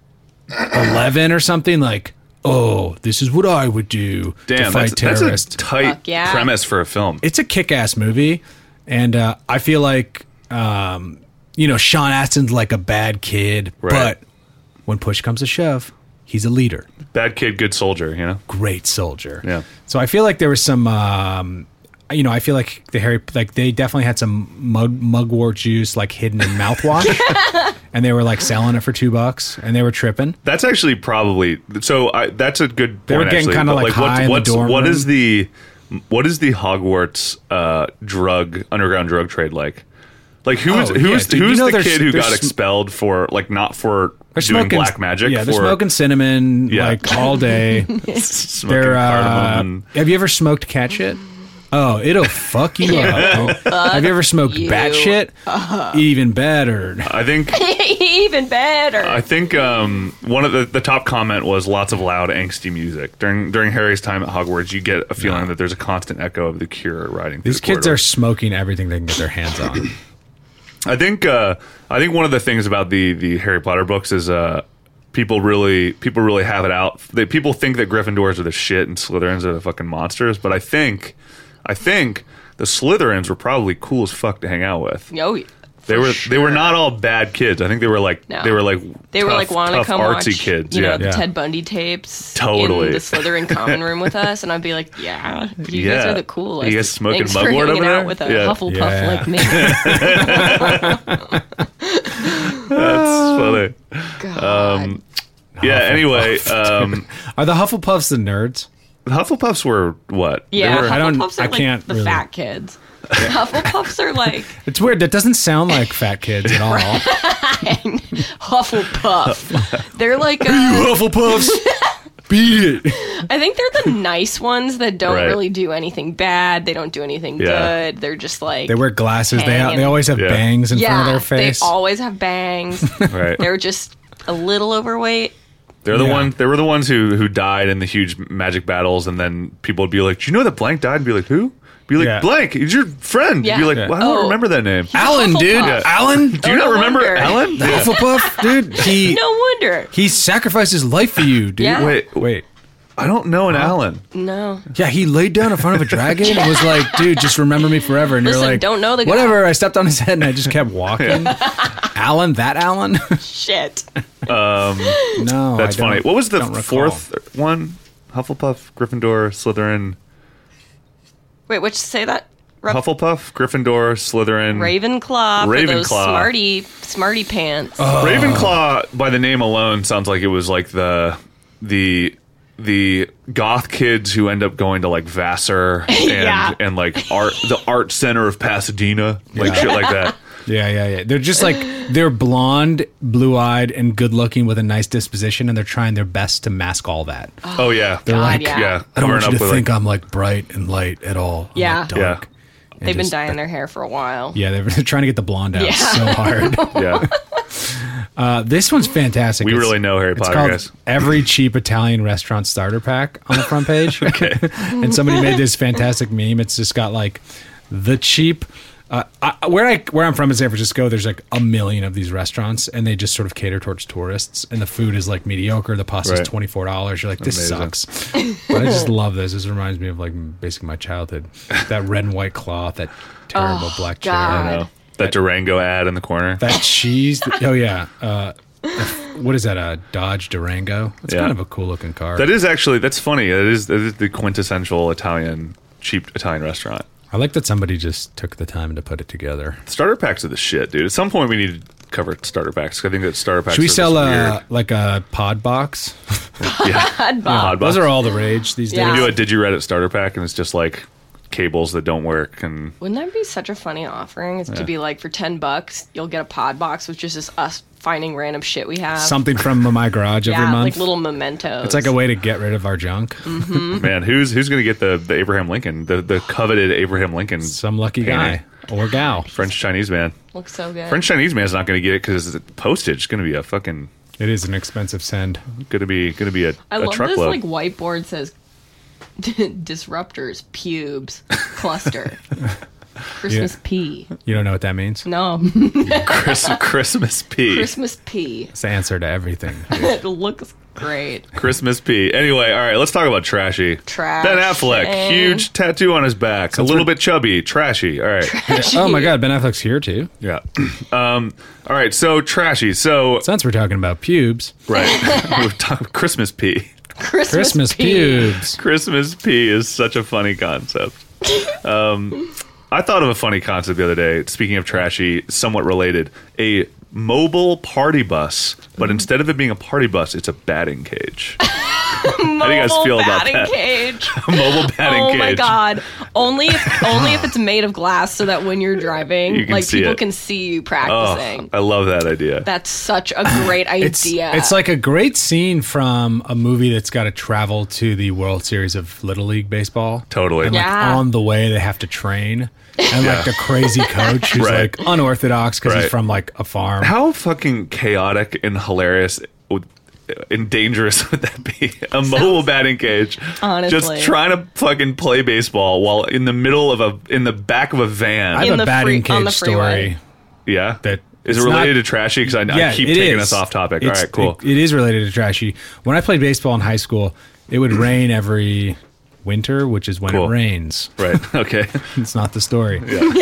eleven or something. Like, oh, this is what I would do to Damn, fight that's, that's terrorists. a tight Fuck yeah. premise for a film. It's a kick-ass movie, and uh, I feel like um, you know Sean Astin's like a bad kid, Right. but when push comes to shove, he's a leader, Bad kid, good soldier, you know? great soldier. Yeah. So I feel like there was some, um, you know, I feel like the Harry, like they definitely had some mug, mugwort juice like hidden in mouthwash, and they were like selling it for two bucks, and they were tripping. That's actually probably so. I, that's a good point. They were getting actually, kinda but, like high in the what's, dorm what room. is the what is the Hogwarts uh, drug underground drug trade like? Like who's Oh, yeah, who's dude, you who's know the there's- kid who there's got sm- expelled for like not for They're doing smoking black magic? Yeah, they're for smoking cinnamon Yeah. like all day. smoking They're. Uh, cardamom and have you ever smoked cat shit? Oh, it'll fuck you up. Have you ever smoked you. bat shit? Even better. I think Even better. I think um, one of the the top comment was lots of loud, angsty music during during Harry's time at Hogwarts. You get a feeling No. that there's a constant echo of the Cure riding. These through the kids are corridors. smoking everything they can get their hands on. I think uh, I think one of the things about the the Harry Potter books is uh, people really people really have it out. They, people think that Gryffindors are the shit and Slytherins are the fucking monsters. But I think I think the Slytherins were probably cool as fuck to hang out with. Oh, They for were sure. they were not all bad kids. I think they were like No. they were like They were tough, like wanting to tough come artsy watch, kids. you know, yeah. the Yeah. Ted Bundy tapes Totally. in the Slytherin common room with us, and I'd be like, "Yeah, you guys Yeah. are the coolest. You guys smoking Thanks for mugwort hanging over out there? with a Yeah. Hufflepuff Yeah. like me." That's funny. God. Um, yeah. Anyway, um, Are the Hufflepuffs the nerds? the Hufflepuffs were what? They yeah, were- I don't- Hufflepuffs are I like can't the really- fat kids. Hufflepuffs are like It's weird. That doesn't sound like fat kids at all. Hufflepuff. They're like uh, Hufflepuffs, beat it. I think they're the nice ones that don't Right. really do anything bad. They don't do anything Yeah. good. They're just like They wear glasses. They ha- Hanging. they always have Yeah. bangs in yeah, front of their face. They always have bangs. right. They're just a little overweight. They're the Yeah. one. They were the ones who who died in the huge magic battles, and then people would be like, "Do you know that blank died?" And be like, "Who?" Be like, Yeah. "Blank, he's your friend." Yeah. You'd be like, Yeah. well, "I don't Oh. remember that name." Alan, dude. Hufflepuff. Alan. Do you no not remember wonder. Alan? The Yeah. Hufflepuff, dude. He No wonder. he sacrificed his life for you, dude. Yeah. Wait, wait. I don't know an Alan. No. Yeah, he laid down in front of a dragon and was like, dude, just remember me forever. And Listen, you're like, don't know the guy. whatever. I stepped on his head and I just kept walking. Alan, that Alan? Shit. no, That's I don't- funny. What was the don't recall. fourth one? Hufflepuff, Gryffindor, Slytherin. Wait, which say that? Ra- Hufflepuff, Gryffindor, Slytherin. Ravenclaw for those Ravenclaw. smarty smarty pants. Ravenclaw, by the name alone, sounds like it was like the the the goth kids who end up going to like Vassar and Yeah. and like art the art center of Pasadena, like Yeah. shit like that. Yeah, yeah, yeah. They're just like, they're blonde, blue-eyed, and good-looking with a nice disposition, and they're trying their best to mask all that. Oh yeah, God, like- yeah. yeah. I don't want Growing you to up with, think like, I'm like bright and light at all. I'm, Yeah. like, dark. And They've been just- dyeing their hair for a while. Yeah, they're, they're trying to get the blonde out Yeah. so hard. yeah. Uh, this one's fantastic. We It's- really know Harry It's Potter, called guys. Every Cheap Italian Restaurant Starter Pack on the front page. Okay. And somebody made this fantastic meme. It's just got like the cheap. Uh, I, where I where I'm from in San Francisco, there's like a million of these restaurants, and they just sort of cater towards tourists. And the food is like mediocre. The pasta's Right. twenty four dollars. You're like, this Amazing. sucks. But I just love this. This reminds me of like basically my childhood. That red and white cloth, that terrible Oh, black God. chair. I know. That Durango ad in the corner. That cheese. Oh yeah. Uh, what is that? A Dodge Durango. It's Yeah. kind of a cool looking car. That is actually that's funny. That is that is the quintessential Italian cheap Italian restaurant. I like that somebody just took the time to put it together. Starter packs are the shit, dude. At some point, we need to cover starter packs. I think that starter packs. Should we are sell just a weird. like a pod box? Yeah. Odd Bob. Odd Those box. are all the rage these Yeah. days. We do a Did You Reddit starter pack, and it's just like cables that don't work. And Wouldn't that be such a funny offering? It's to be like for ten bucks, you'll get a pod box, which is just us finding random shit we have. Something from my garage every yeah, month. like little mementos. It's like a way to get rid of our junk. man, who's who's going to get the, the Abraham Lincoln, the the coveted Abraham Lincoln? Some lucky Painting. guy or gal. French Chinese man. Looks so good. French Chinese man is not going to get it because postage is going to be a fucking It is an expensive send. going to be going to be a, I a love this truckload. like whiteboard says disruptors, pubes, cluster. Christmas Yeah. pea. You don't know what that means? No, Chris, Christmas pea. Christmas pea. It's the answer to everything. It looks great. Christmas pea. Anyway, all right, let's talk about trashy. Trash. Ben Affleck, huge tattoo on his back, a little bit chubby, trashy. All right, Oh my God, Ben Affleck's here too. yeah. Um, all right, so trashy. So Since we're talking about pubes, right, we're talking Christmas pea. Christmas, Christmas pea. pubes. Christmas pea is such a funny concept. Um, I thought of a funny concept the other day. Speaking of trashy, somewhat related, a mobile party bus, but instead of it being a party bus, it's a batting cage. How do you guys feel about batting that? cage. Mobile batting Oh cage. my god! Only if only if it's made of glass, so that when you're driving, You can like see people it. can see you Oh, practicing. I love that idea. That's such a great It's, idea. it's like a great scene from a movie that's got to travel to the World Series of Little League Baseball. Totally. And like Yeah. on the way, they have to train. And like the crazy coach who's Right. like unorthodox because Right. he's from like a farm. How fucking chaotic and hilarious would- and dangerous would that be? A mobile batting cage, Honestly. just trying to fucking play baseball while in the middle of a in the back of a van. I In have the a batting free- on cage the freeway. story. yeah, That is it it's related not- to trashy? Because I, Yeah, I keep it taking is. us off topic. It's- All right, cool. It, it is related to trashy. When I played baseball in high school, it would rain every winter, which is when Cool. it rains. Right. Okay. It's not the story.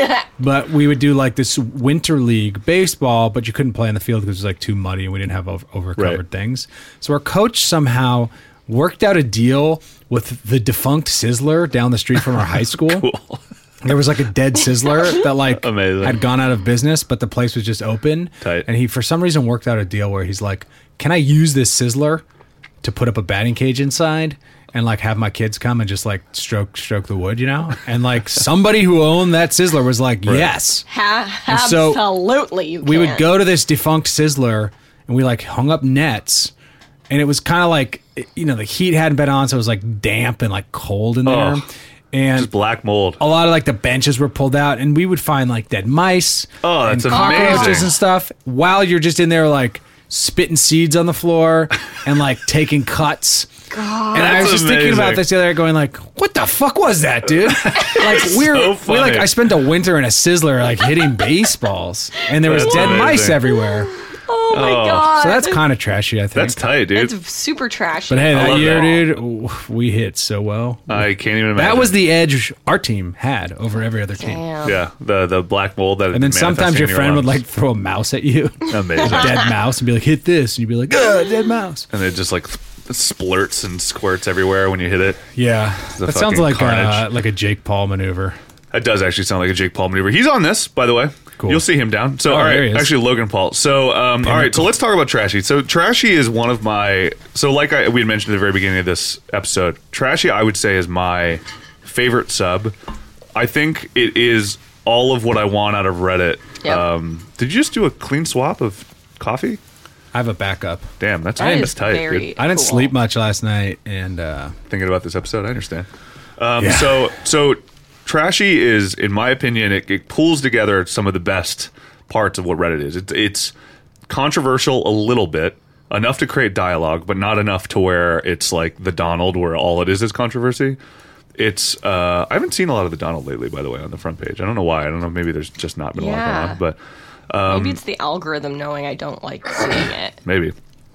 But we would do like this winter league baseball, but you couldn't play in the field because it was like too muddy and we didn't have over overcovered Right. things. So our coach somehow worked out a deal with the defunct Sizzler down the street from our high school. Cool. There was like a dead Sizzler that like Amazing. had gone out of business, but the place was just open. Tight. And he, for some reason, worked out a deal where he's like, "Can I use this Sizzler to put up a batting cage inside and like have my kids come and just like stroke stroke the wood, you know?" And like somebody who owned that Sizzler was like, "Yes." Ha- And so absolutely, you We can. would go to this defunct Sizzler and we like hung up nets, and it was kind of like, you know, the heat hadn't been on, so it was like damp and like cold in there. Oh. And Just black mold. a lot of like the benches were pulled out, and we would find like dead mice Oh, that's and cockroaches amazing. and stuff while you're just in there like spitting seeds on the floor and like taking cuts. God, and I was That's just thinking about amazing. this the other day, going like, "What the fuck was that, dude?" Like we're So we like funny. I spent a winter in a Sizzler like hitting baseballs, and there was That's dead amazing. mice everywhere. oh my Oh. god! So that's kind of trashy, I think. That's tight, dude. It's super trashy. But hey, I that love year, that. dude, ooh, we hit so well. I can't even imagine. That was the edge our team had over every other team. Damn. yeah the the black mold that. And then sometimes your friend would like throw a mouse at you, amazing, a dead mouse, and be like, "Hit this," and you'd be like, "Ugh, dead mouse." and it just like splurts and squirts everywhere when you hit it. Yeah, The that sounds fucking like uh, carnage. like a Jake Paul maneuver. It does actually sound like a Jake Paul maneuver. He's on this, by the way. Cool. You'll see him down. So, Oh, all there right, he is. actually, Logan Paul. So, um, all right, so let's talk about Trashy. So, Trashy is one of my. So, like I, we had mentioned at the very beginning of this episode, Trashy, I would say, is my favorite sub. I think it is all of what I want out of Reddit. Yep. Um, did you just do a clean swap of coffee? I have a backup. Damn, that's, That that's is tight, very- dude. I didn't Cool. sleep much last night, and uh, Thinking about this episode, I understand. Um, Yeah. So, so Trashy is, in my opinion, it, it pulls together some of the best parts of what Reddit is. It's, it's controversial a little bit, enough to create dialogue, but not enough to where it's like the Donald, where all it is is controversy. It's uh, I haven't seen a lot of the Donald lately, by the way, on the front page. I don't know why. I don't know. Maybe there's just not been a lot Yeah. going on, but um, Maybe it's the algorithm knowing I don't like seeing it. maybe.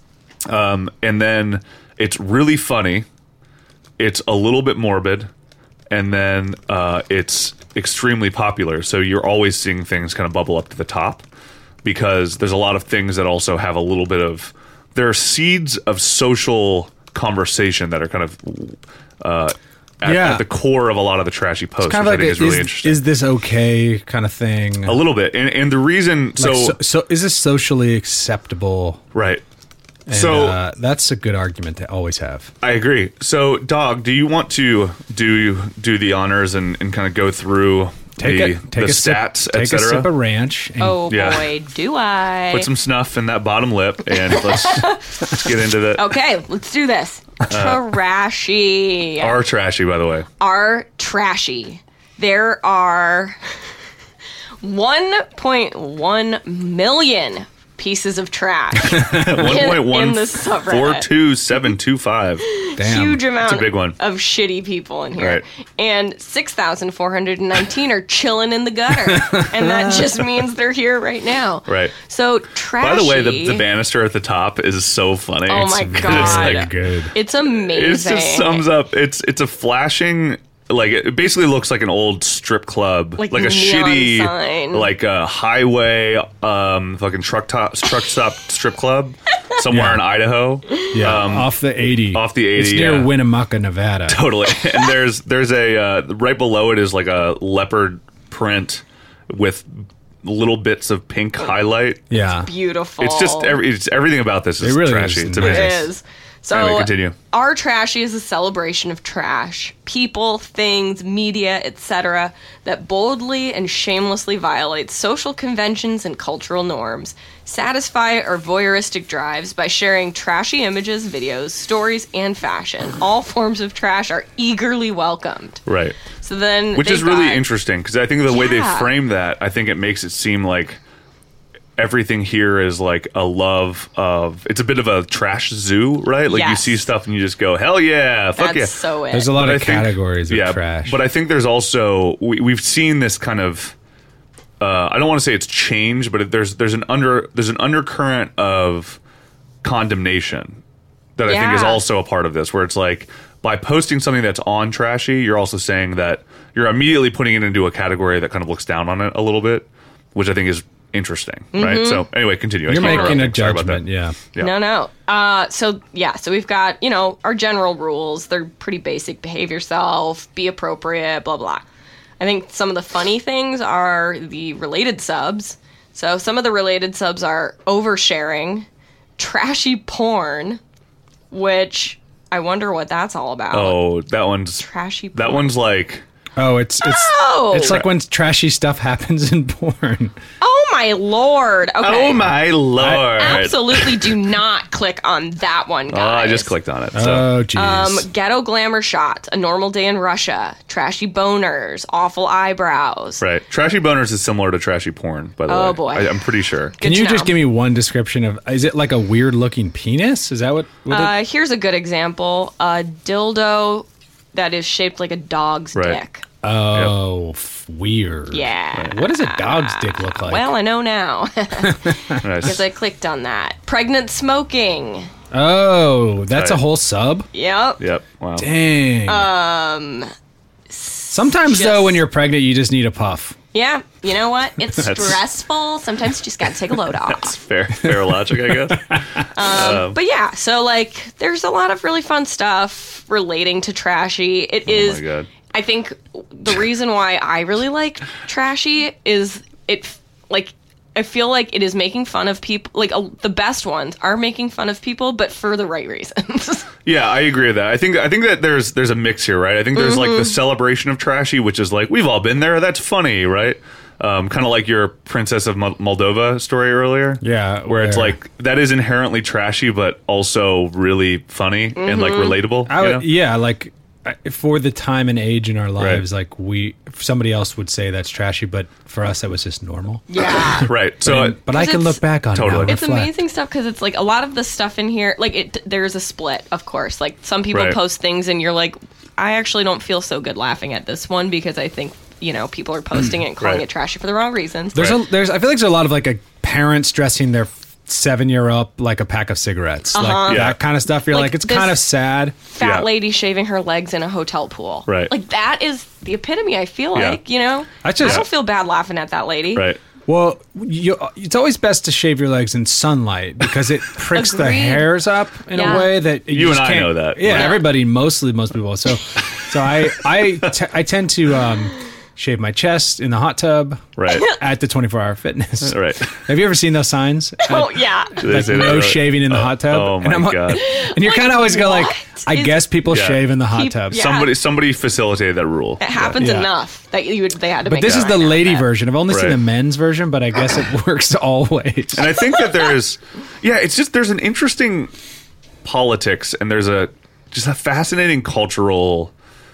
Um, and then it's really funny. It's a little bit morbid, and then uh, it's extremely popular. So you're always seeing things kind of bubble up to the top because there's a lot of things that also have a little bit of. There are seeds of social conversation that are kind of uh, at, Yeah. at the core of a lot of the trashy posts, kind which of I like think a, is really is, interesting. is this okay kind of thing. a little bit, and and the reason Like, so, so, so is this socially acceptable? right. And, So uh, that's a good argument to always have. I agree. So, Dog, do you want to do do the honors and, and kind of go through Take the, a take the a stats, sip, take a et sip of cetera? ranch. And Oh Yeah. boy, do I. Put some snuff in that bottom lip, and let's, let's get into the Okay, let's do this. Trashy. our trashy. By the way, Are trashy. There are one point one million pieces of trash. one point one in the subreddit. four two seven two five. damn. Huge amount a big one. of shitty people in here. Right. And six thousand four hundred nineteen are chilling in the gutter. And that just means they're here right now. Right. So trashy. By the way, the, the banister at the top is so funny. Oh It's- my it's God. like- good. It's amazing. It just sums up. It's it's a flashing. Like it basically looks like an old strip club, Like like a neon shitty, sign. like a highway, um, fucking truck top, truck stop strip club somewhere Yeah. in Idaho. Yeah, um, off the eighty. off the eighty, It's near yeah. Winnemucca, Nevada. Totally. And there's there's a uh, right below it is like a leopard print with little bits of pink highlight. Yeah. Beautiful. It's just every, it's everything about this is It really trashy. is It's nice. amazing. It is. So Anyway, continue. our trashy is a celebration of trash, people, things, media, et cetera, that boldly and shamelessly violates social conventions and cultural norms, satisfy our voyeuristic drives by sharing trashy images, videos, stories, and fashion. All forms of trash are eagerly welcomed. Right. So then, Which is they've really got- interesting because I think the way they Yeah. frame that, I think it makes it seem like everything here is like a love of. It's a bit of a trash zoo, right? Like you Yes. see stuff and you just go, hell yeah, fuck That's yeah. so it. There's a lot But of I think- categories of yeah, trash. But I think there's also we, we've seen this kind of. Uh, I don't want to say it's change, but it, there's there's an under there's an undercurrent of condemnation that I think is Yeah. also a part of this, where it's like by posting something that's on trashy, you're also saying that you're immediately putting it into a category that kind of looks down on it a little bit, which I think is interesting, right? So anyway, continue. I You're keep making a interrupting. Sorry about that. judgment, yeah. Yeah. No, no. Uh, so, yeah, so we've got, you know, our general rules. They're pretty basic. Behave yourself, be appropriate, blah, blah. I think some of the funny things are the related subs. So some of the related subs are oversharing, trashy porn, which I wonder what that's all about. Oh, that one's Trashy porn. that one's like Oh, it's it's Oh! it's like when trashy stuff happens in porn. Oh, my Lord. Okay. oh my lord. Absolutely do not click on that one, guys. Oh, I just clicked on it. So. Oh, jeez. Um, ghetto glamour shot, a normal day in Russia, trashy boners, awful eyebrows. Right. Trashy boners is similar to trashy porn, by the way. Oh, boy. I, I'm pretty sure. Can good you to just know. give me one description of? Is it like a weird looking penis? Is that what? what it- Uh, here's a good example: a dildo that is shaped like a dog's Right. dick. oh, f- weird. Yeah. What does a dog's dick look like? Well, I know now because Nice. I clicked on that. Pregnant smoking. oh, that's a Right. whole sub. Yep. Yep. Wow. Dang. Um. Sometimes just- though, when you're pregnant, you just need a puff. Yeah. You know what? It's That's- stressful. Sometimes you just gotta take a load off. It's fair, fair logic, I guess. Um, But yeah, so like there's a lot of really fun stuff relating to trashy. It is Oh my God. I think the reason why I really like trashy is it like I feel like it is making fun of people like uh, the best ones are making fun of people but for the right reasons. Yeah, I agree with that. I think I think that there's there's a mix here, right? I think there's like the celebration of trashy, which is like we've all been there. That's funny, right? Um, kind of like your Princess of Mo- Moldova story earlier. Yeah, where it's where- like that is inherently trashy, but also really funny and like relatable. I you would, know? yeah, like I- for the time and age in our lives, like we, somebody else would say that's trashy, but for us, that was just normal. yeah. Right. So, And- but I 'Cause can it's- look back on Totally. it now and It's reflect. amazing stuff because it's like a lot of the stuff in here like it there's a split, of course. Like some people Right. post things and you're like I actually don't feel so good laughing at this one because I think you know, people are posting it and calling Right. it trashy for the wrong reasons. There's Right. a there's I feel like there's a lot of like a parents dressing their seven year up like a pack of cigarettes, like Uh-huh. Yeah. that kind of stuff. You're Like like, it's this- kind of sad. Fat Yeah. lady shaving her legs in a hotel pool. Right. Like that is the epitome, I feel Yeah. like, you know? I just- I don't feel bad laughing at that lady. right. Well, you, it's always best to shave your legs in sunlight because it pricks the Agreed. hairs up in Yeah. a way that You just and I can't- know that. Yeah, Right. everybody, mostly most people. So, so I I te- I tend to um, shave my chest in the hot tub, Right. at the twenty-four hour fitness. Right. Have you ever seen those signs? Oh, yeah. They Like say that, no really? shaving in the hot tub. Oh and my I'm like- god. And you're kind of always go like, what I is- guess people Yeah. shave in the hot Keep- tub. yeah. Somebody somebody facilitated that rule. It happens Yeah. enough that you would, they had to But make this it is right the now, lady but- version. I've only seen Right. the men's version, but I guess it works always. And I think that there's, yeah, it's just there's an interesting politics and there's a just a fascinating cultural.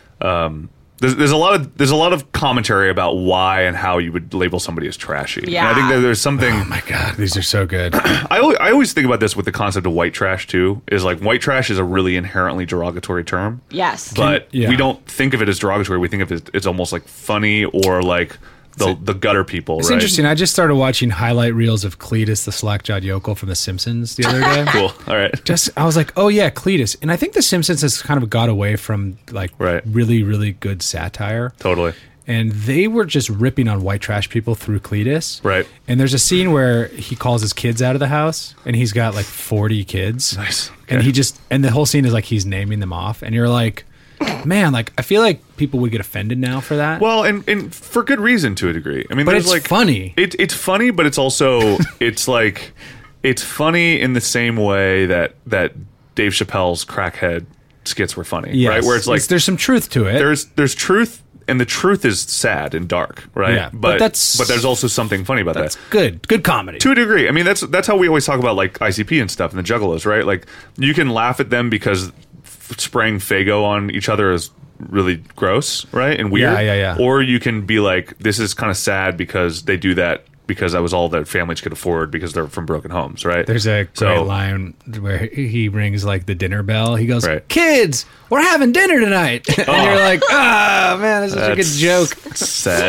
Um, there's, there's a lot of there's a lot of commentary about why and how you would label somebody as trashy. And I think Yeah. that there's something. Oh my god, these are so good. I always, I always think about this with the concept of white trash too. Is like white trash is a really inherently derogatory term. Yes. But yeah. we don't think of it as derogatory. We think of it as almost like funny or like the the gutter people. It's right? interesting. I just started watching highlight reels of Cletus, the slack-jawed yokel from The Simpsons, the other day. Cool. All right. Just, I was like, oh yeah, Cletus. And I think The Simpsons has kind of got away from like Right. really, really good satire. Totally. And they were just ripping on white trash people through Cletus. Right. And there's a scene where he calls his kids out of the house, and he's got like forty kids. Nice. And Okay. he just, and the whole scene is like he's naming them off, and you're like, man, like I feel like people would get offended now for that. Well, and, and for good reason to a degree. I mean, But there's it's like funny. It, it's funny, but it's also it's like it's funny in the same way that that Dave Chappelle's crackhead skits were funny, Yes. right? Where it's like there's some truth to it. there's there's truth, and the truth is sad and dark, right? Yeah, but but that's- but there's also something funny about That's that. good. Good comedy. To a degree. I mean, that's that's how we always talk about like I C P and stuff and the Juggalos, right? Like you can laugh at them because f- spraying Faygo on each other is really gross, right? And weird. Yeah, yeah, yeah. Or you can be like, this is kind of sad because they do that because that was all that families could afford because they're from broken homes, right? There's a great So- line where he rings like the dinner bell. He goes, Right. "Kids, we're having dinner tonight," and you're like, "Ah, man, that's such a good That's joke." Sad.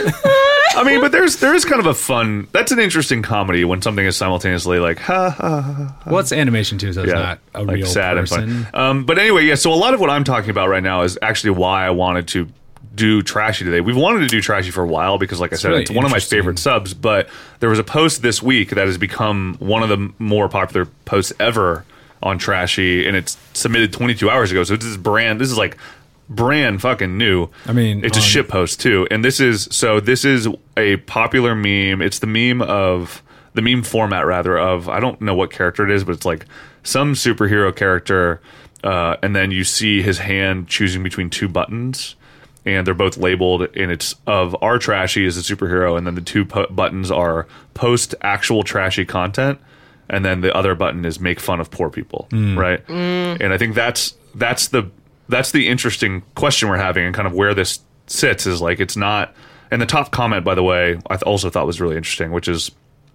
I mean, but there's there is kind of a fun. That's an interesting comedy when something is simultaneously like ha ha ha. Well, it's animation too, so it's Yeah, not a like real sad person. and fun. Um, but anyway, yeah. So a lot of what I'm talking about right now is actually why I wanted to do Trashy today. We've wanted to do Trashy for a while because, like I said, really it's one of my interesting. favorite subs. But there was a post this week that has become one of the more popular posts ever on Trashy, and it's submitted twenty-two hours ago. So this is brand. This is like brand fucking new. I mean, it's a on- shit post too. And this is so this is a popular meme. It's the meme of the meme format rather of I don't know what character it is, but it's like some superhero character, uh, and then you see his hand choosing between two buttons, and they're both labeled, and it's of our Trashy as a superhero, and then the two po- buttons are post actual trashy content, and then the other button is make fun of poor people, right? And I think that's that's the that's the interesting question we're having, and kind of where this sits is like it's not. And the top comment, by the way, I th- also thought was really interesting, which is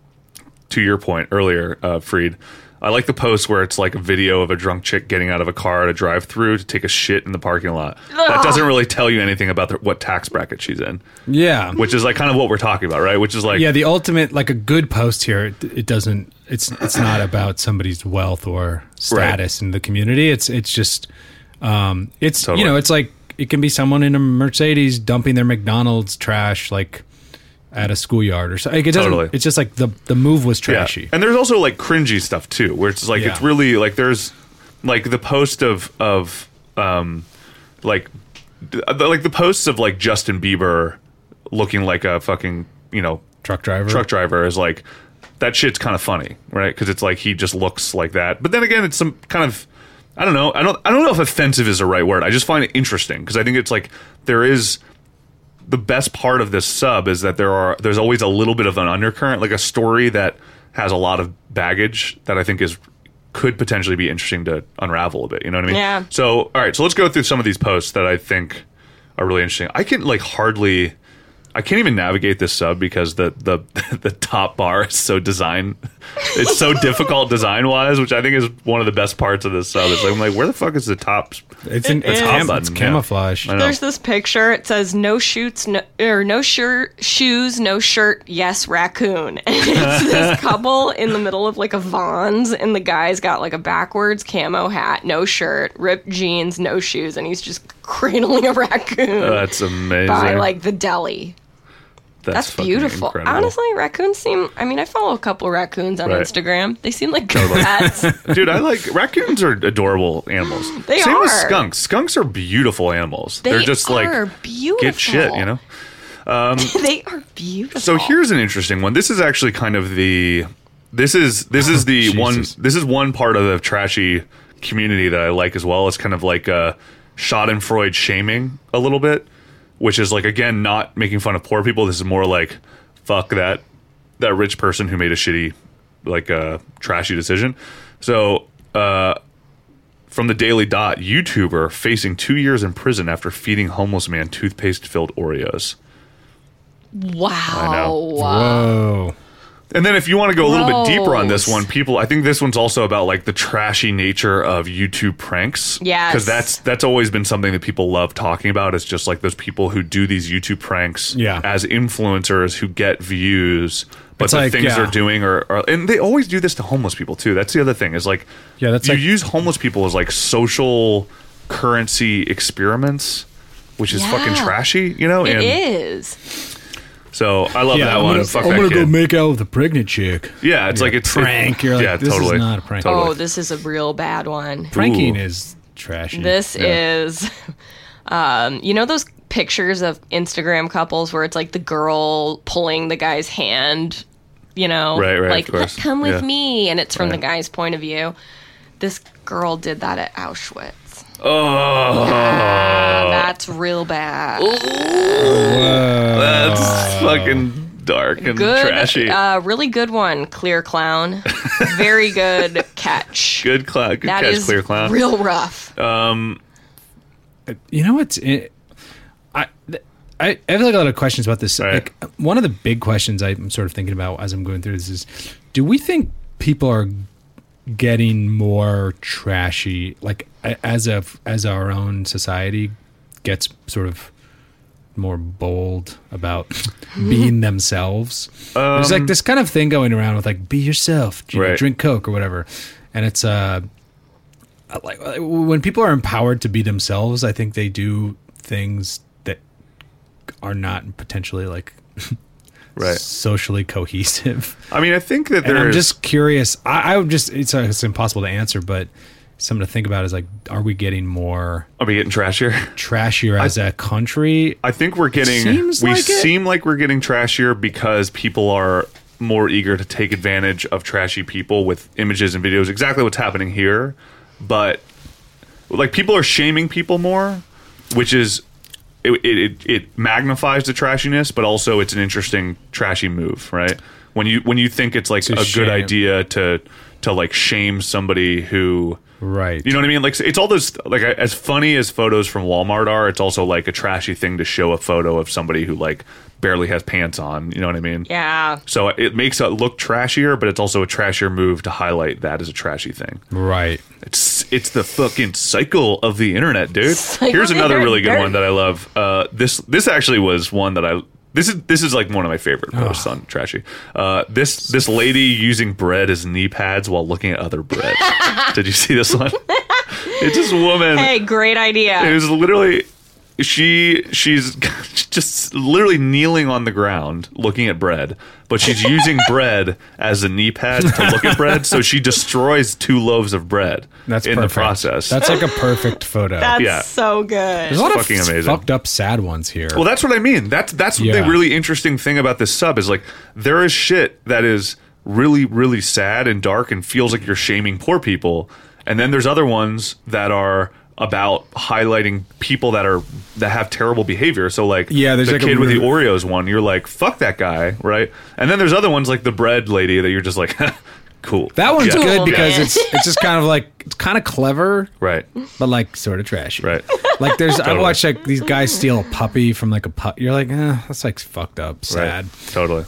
to your point earlier, uh, Freed. I like the post where it's like a video of a drunk chick getting out of a car at a drive-through to take a shit in the parking lot. That doesn't really tell you anything about the, what tax bracket she's in, Yeah, which is like kind of what we're talking about, right? Which is like, yeah. The ultimate, like a good post here, it, it doesn't. It's it's not about somebody's wealth or status in the community. It's it's just, um, it's Totally. you know, it's like it can be someone in a Mercedes dumping their McDonald's trash like at a schoolyard or something. Like, it doesn't. Totally. It's just like the the move was yeah. trashy. And there's also like cringy stuff too, where it's like Yeah. it's really like there's like the post of of um like d- like the posts of like Justin Bieber looking like a fucking you know Truck driver. truck driver is like that shit's kind of funny, right? Because it's like he just looks like that. But then again, it's some kind of I don't know. I don't I don't know if offensive is the right word. I just find it interesting because I think it's like there is the best part of this sub is that there are there's always a little bit of an undercurrent, like a story that has a lot of baggage that I think is could potentially be interesting to unravel a bit. You know what I mean? Yeah. So all right, so let's go through some of these posts that I think are really interesting. I can like hardly. I can't even navigate this sub because the the the top bar is so design. It's so difficult design wise, which I think is one of the best parts of this sub. It's like I'm like, where the fuck is the top? It's in, it's, is. cam- Button, it's yeah. camouflage. I know. There's this picture. It says no shoots, no or no shirt, shoes, no shirt. Yes, raccoon. And it's this couple in the middle of like a Vons, and the guy's got like a backwards camo hat, no shirt, ripped jeans, no shoes, and he's just cradling a raccoon That's amazing. by like the deli. That's, fucking beautiful. incredible. Honestly, raccoons seem. I mean, I follow a couple raccoons on Right. Instagram. They seem like good pets. Dude, I like raccoons are adorable animals. They Same with are. skunks. Skunks are beautiful animals. They They're just are like beautiful. get shit, you know. They are beautiful. So here's an interesting one. This is actually kind of the this is this is the one Jesus. this is one part of the trashy community that I like as well. It's kind of like uh Schadenfreude shaming a little bit, which is like again not making fun of poor people. This is more like fuck that that rich person who made a shitty like uh trashy decision. So uh from the Daily Dot, YouTuber facing two years in prison after feeding homeless man toothpaste-filled Oreos. wow. I know. Whoa. And then if you want to go a little bit deeper on this Gross. one, people, I think this one's also about like the trashy nature of YouTube pranks. Yes. Because that's that's always been something that people love talking about. It's just like those people who do these YouTube pranks Yeah. as influencers who get views, but It's the like, things yeah. they're doing are, are, and they always do this to homeless people too. That's the other thing is like, Yeah, that's you like- use homeless people as like social currency experiments, which is Yeah. fucking trashy, you know? It and is. so I love Yeah, that I'm one. gonna, Fuck I'm that gonna kid. go make out with a pregnant chick. Yeah, it's Yeah, like it's prank. It, You're like, yeah, this is totally. not a prank. Totally. Oh, this is a real bad one. Pranking Ooh. is trashy. This Yeah. is, um, you know those pictures of Instagram couples where it's like the girl pulling the guy's hand, you know, Right, right, like of course. come with Yeah. me, and it's from Right. the guy's point of view. This girl did that at Auschwitz. Oh, Ah, that's real bad. that's fucking dark and Good, trashy. uh, really good one, Clear Clown. Very good catch. good clown, good That catch, is Clear Clown. real rough. You know what's it, I, I I have like a lot of questions about this. Right. Like one of the big questions I'm sort of thinking about as I'm going through this is, do we think people are getting more trashy, like a- as a as our own society gets sort of more bold about being themselves? There's like this kind of thing going around with like, be yourself, you know, Right. drink Coke or whatever, and it's uh like when people are empowered to be themselves, I think they do things that are not potentially like Right. socially cohesive. I mean, I think that And I'm there's just curious. I, I would just it's, uh, it's impossible to answer, but something to think about is like, are we getting more are we getting trashier? trashier as a country? I think we're getting Seems we like it. seem like we're getting trashier because people are more eager to take advantage of trashy people with images and videos. Exactly what's happening here, but like people are shaming people more, which is it it, it, it magnifies the trashiness, but also it's an interesting trashy move, right? When you when you think it's like To a shame. good idea to to like shame somebody who Right. you know what I mean? Like it's all those like as funny as photos from Walmart are. It's also like a trashy thing to show a photo of somebody who like barely has pants on. You know what I mean? Yeah. So it makes it look trashier, but it's also a trashier move to highlight that as a trashy thing. Right. It's it's the fucking cycle of the internet, dude. Cycle Here's of the another really good internet. one that I love. Uh, this this actually was one that I. This is this is like one of my favorite posts on trashy. Uh, this this lady using bread as knee pads while looking at other bread. Did you see this one? It's this woman. Hey, great idea. It was literally she she's just literally kneeling on the ground looking at bread, but she's using bread as a knee pad to look at bread, so she destroys two loaves of bread That's in perfect. the process. That's like a perfect photo. That's yeah. so good. There's a lot fucking of amazing. fucked up sad ones here. Well, that's what I mean. That's that's Yeah. the really interesting thing about this sub is like there is shit that is really really sad and dark and feels like you're shaming poor people, and then there's other ones that are about highlighting people that are that have terrible behavior. So like Yeah, there's the like a kid with the really- Oreos one, you're like fuck that guy, right? And then there's other ones like the bread lady that you're just like cool. that one's Yeah. good Cool, because man. it's it's just kind of like it's kind of clever, Right, but like sort of trashy. right. Like there's I Totally. watched like these guys steal a puppy from like a pup. You're like, eh, that's like fucked up, sad. Right. Totally.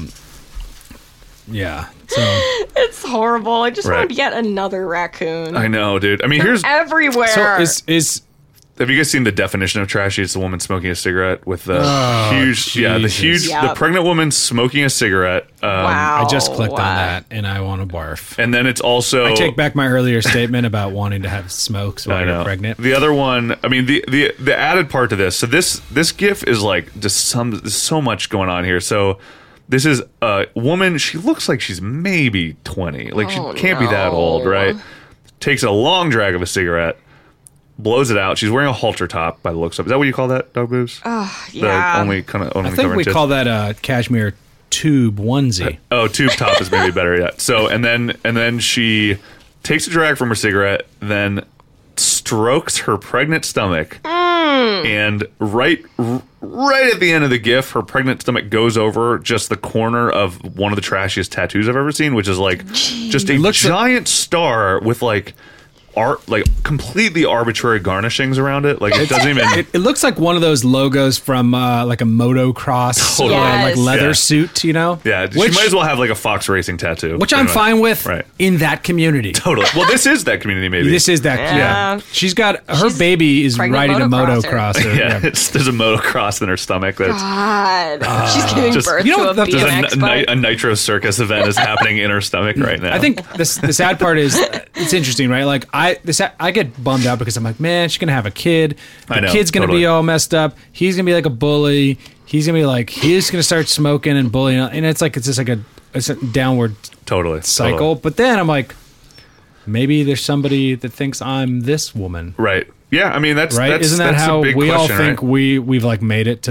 Yeah. So It's horrible. I just Right. want yet another raccoon. I know, dude. I mean, here's Everywhere. so is is Have you guys seen the definition of trashy? It's the woman smoking a cigarette with the huge, yeah, the Jesus. huge, the Yep. pregnant woman smoking a cigarette. Um, wow. I just clicked on Uh, that and I want to barf. And then it's also I take back my earlier statement about wanting to have smokes while I you're know. pregnant. The other one, I mean, the the the added part to this. So this this GIF is like just some there's so much going on here. So this is a woman. She looks like she's maybe twenty. Like Oh, she can't be that no. old, right? Takes a long drag of a cigarette. Blows it out. She's wearing a halter top by the looks of it. Is that what you call that, dog boobs? Yeah. The only kind of only I think covering we tits? call that a cashmere tube onesie. Oh, tube top is maybe better yet. So and then and then she takes a drag from her cigarette, then strokes her pregnant stomach, and right r- right at the end of the GIF, her pregnant stomach goes over just the corner of one of the trashiest tattoos I've ever seen, which is like just a looks like- giant star with like art, like completely arbitrary garnishings around it. Like it doesn't even. It, it looks like one of those logos from uh, like a motocross Totally. or like Yes. leather Yeah. suit, you know? yeah, which, she might as well have like a Fox Racing tattoo, which pretty I'm much. fine with Right. in that community. Totally. Well, this is that community, maybe. This is that. Yeah. Yeah. She's got her She's baby is pregnant riding a motocrosser. motocrosser. yeah, It's, there's a motocross in her stomach. That's God. She's giving just- birth You know to what, a that's B There's M a, X ni- bike. a nitro circus event is happening in her stomach right now. I think this the sad part is it's interesting, right? Like I this I get bummed out because I'm like, man, she's gonna have a kid. The I know, kid's gonna totally. be all messed up. He's gonna be like a bully. He's gonna be like he's gonna start smoking and bullying, and it's like it's just like a it's a downward totally cycle. totally. But then I'm like, maybe there's somebody that thinks I'm this woman, Right. Yeah. I mean, that's right? That's, Isn't that that's how a big we all question, think right? we we've like made it to the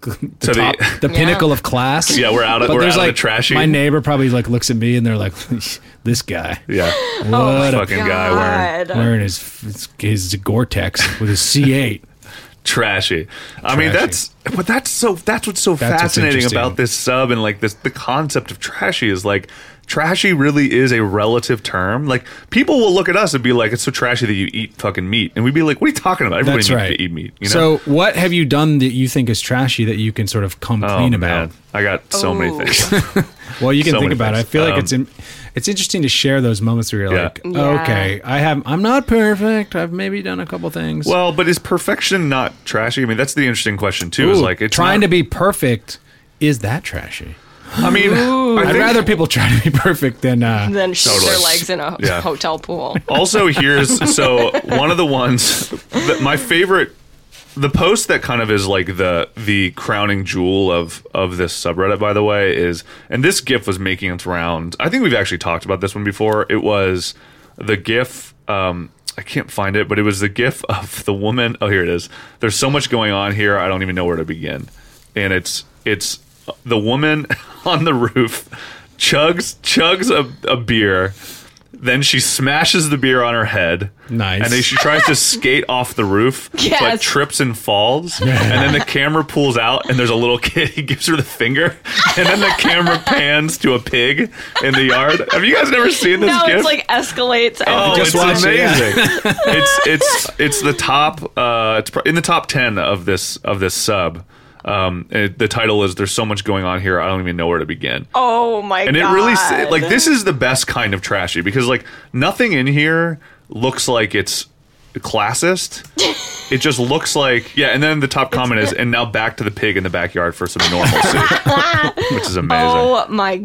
the So the- top, the, pinnacle of class. Yeah, we're out of- But we're there's out of like the trashy. My neighbor probably like looks at me and they're like, "This guy, Yeah. what a Fucking guy wearing God. wearing his his, his Gore-Tex with his C eight." trashy. I mean, Trashy. that's but that's so that's what's so That's what's fascinating interesting. about this sub and like this the concept of trashy is like trashy really is a relative term. Like people will look at us and be like, "It's so trashy that you eat fucking meat," and we'd be like, "What are you talking about? Everybody That's needs right. to eat meat." You know? So, what have you done that you think is trashy that you can sort of come oh, clean man. about? I got so many Oh. things. Well, you can So think many about it. I things. feel like Um, it's in, it's interesting to share those moments where you're Yeah. like, Yeah. okay, I have, I'm not perfect. I've maybe done a couple things. Well, but is perfection not trashy? I mean, that's the interesting question too. Is Ooh, like it's trying not- to be perfect. Is that trashy? I mean, I I'd think- rather people try to be perfect than uh, Then shoot Totally. their legs in a Yeah. hotel pool. Also, here's so one of the ones that my favorite, the post that kind of is like the the crowning jewel of of this subreddit, by the way, is, and this GIF was making its round. I think we've actually talked about this one before. It was the GIF. Um, I can't find it, but it was the GIF of the woman. Oh, here it is. There's so much going on here. I don't even know where to begin. And it's it's the woman on the roof chugs chugs a, a beer. Then she smashes the beer on her head. Nice. And then she tries to skate off the roof, Yes. but trips and falls. And then the camera pulls out, and there's a little kid. He gives her the finger. And then the camera pans to a pig in the yard. Have you guys never seen this No, GIF? it's like escalates. Oh, Just it's watch it, yeah. amazing! it's it's it's the top. Uh, it's pro- in the top ten of this of this sub. Um, it, the title is "There's so much going on here. I don't even know where to begin." Oh my And god! it really s- like this is the best kind of trashy because like nothing in here looks like it's classist. It just looks like yeah. And then the top comment is, "And now back to the pig in the backyard for some normalcy," which is amazing. Oh my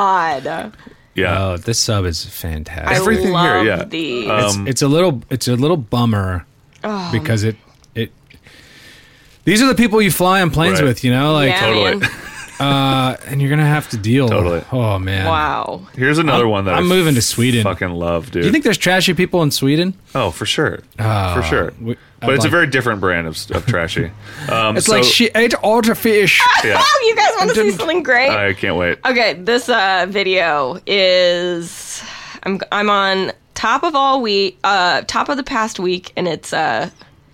god! Yeah, oh, this sub is fantastic. I Everything here, love yeah. these. it's, Um, it's a little it's a little bummer Oh. because it it these are the people you fly on planes Right. with, you know, like Yeah, totally. man. uh and you're gonna have to deal. Totally. Oh man. Wow. Here's another I'm- one that I'm I moving to Sweden. Fucking love, dude. Do you think there's trashy people in Sweden? Oh, for sure, Oh, for sure. we- But I'd it's a like- very different brand of, of trashy. Um, It's so- like she ate all the fish. Yeah, Oh, you guys want to see didn't- something great? I can't wait. Okay, this uh, video is I'm I'm on top of all week, uh, top of the past week, and it's uh,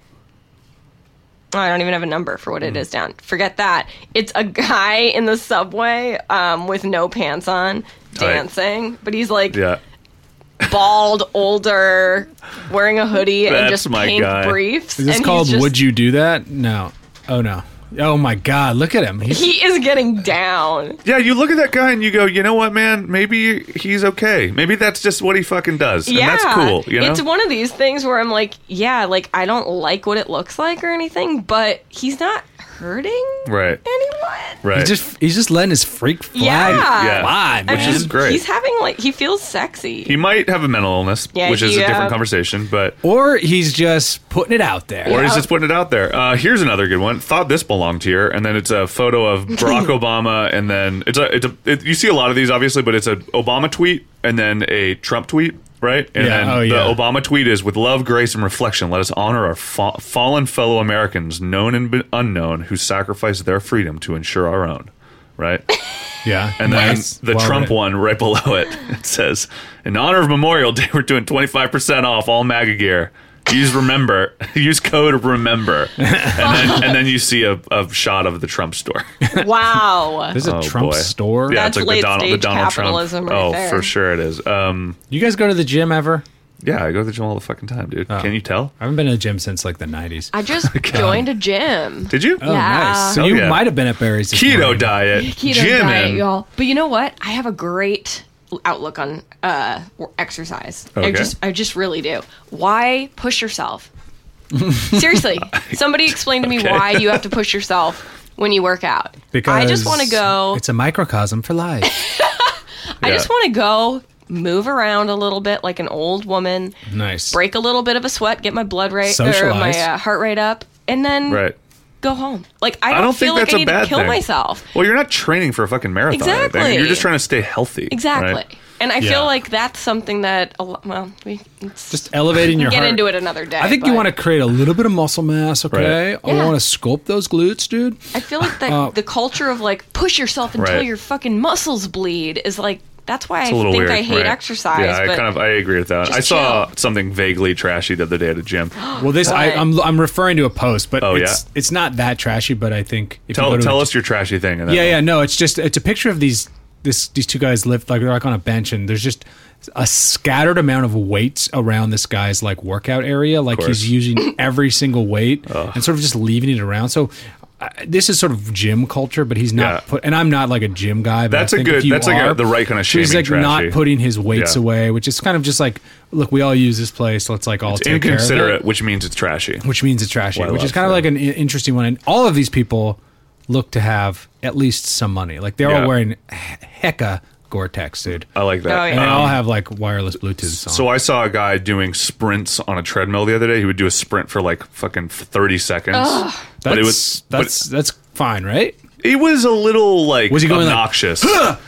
I don't even have a number for what it is down. Forget that. It's a guy in the subway um, with no pants on Tight. dancing, but he's like Yeah, bald, older, wearing a hoodie and That's just my pink guy. briefs. Is this and he's called just- Would You Do That? No. Oh no. Oh my god, look at him. He's, He is getting down. yeah. You look at that guy and you go, you know what, man? Maybe he's okay. Maybe that's just what he fucking does, and Yeah, that's cool. You know, it's one of these things where I'm like, yeah, like I don't like what it looks like or anything, but he's not hurting right, anyone. right. he's just he's just letting his freak flag Yeah. Yeah. fly, I man. Which mean, is great. He's having like he feels sexy. He might have a mental illness, Yeah, which is he, a different uh, conversation, but. Or he's just putting it out there. Or he's just putting it out there. Uh, here's another good one. Thought this belonged here, and then it's a photo of Barack Obama, and then it's a it's a it, you see a lot of these obviously, but it's a Obama tweet and then a Trump tweet, right? And Yeah, then oh, the yeah. Obama tweet is with love, grace, and reflection. Let us honor our fa- fallen fellow Americans, known and be- unknown, who sacrificed their freedom to ensure our own. Right. Yeah. And Nice. then the Well Trump written. one right below it, it says, in honor of Memorial Day, we're doing twenty-five percent off all MAGA gear. Use remember, use code remember, and then and then you see a, a shot of the Trump store. Wow. There's a Oh, Trump boy. store. Yeah, That's it's like the Donald, the late-stage Donald capitalism Trump. right oh, there. for sure it is. Um, You guys go to the gym ever? yeah, I go to the gym all the fucking time, dude. Oh. Can you tell? I haven't been to the gym since like the nineties. I just joined a gym. Did you? Oh, Yeah. nice. So Oh, you yeah. might have been at Barry's this Keto morning. diet, Keto gymming. diet, y'all. But you know what? I have a great outlook on uh, exercise. I Okay. just, I just really do. Why push yourself? Seriously, somebody explain to me Okay. why you have to push yourself when you work out. Because I just want to go. It's a microcosm for life. I Yeah. just want to go move around a little bit like an old woman, Nice. break a little bit of a sweat, get my blood rate or my Socialize. uh, heart rate up, and then Right. go home. Like I don't, don't feel think like that's I a need bad to kill thing. myself. Well, you're not training for a fucking marathon. or anything. Exactly. You're just trying to stay healthy. Exactly. right? And I Yeah. feel like that's something that, a lo- well, we it's, Just elevating we your can get heart. into it another day. I think you but want to create a little bit of muscle mass, okay? Right. I Yeah. want to sculpt those glutes, dude. I feel like the, Uh, the culture of like push yourself until Right. your fucking muscles bleed is like, that's why It's I a little think weird. I hate right. exercise. Yeah, I but kind of I agree with that. just I saw chill. something vaguely trashy the other day at a gym. Well, this I, What? I'm I'm referring to a post, but Oh, it's yeah? it's not that trashy. But I think if you Tell go to tell a, us your trashy thing. And then Yeah, we'll- yeah, no, it's just it's a picture of these this these two guys lift like they're like on a bench, and there's just a scattered amount of weights around this guy's like workout area. Like course. he's using every single weight and sort of just leaving it around. So. Uh, this is sort of gym culture, but he's not. Yeah. Put, and I'm not like a gym guy. But That's I a think good- if you that's like a- are, the right kind of He's shaming like trashy. not putting his weights Yeah. away, which is kind of just like, look, we all use this place. Let's like all It's take care of it. inconsiderate, which means it's trashy. Which means it's trashy, Well, I which is love kind of that. like an i- interesting one. And all of these people look to have at least some money. Like they're Yeah. all wearing he- hecka Gore-Tex, dude. I like that. Oh, yeah. And they Um, all have like wireless Bluetooth on. So I saw a guy doing sprints on a treadmill the other day. He would do a sprint for like fucking thirty seconds. that's, But it was that's that's fine, right? It was a little like Was he going like, obnoxious.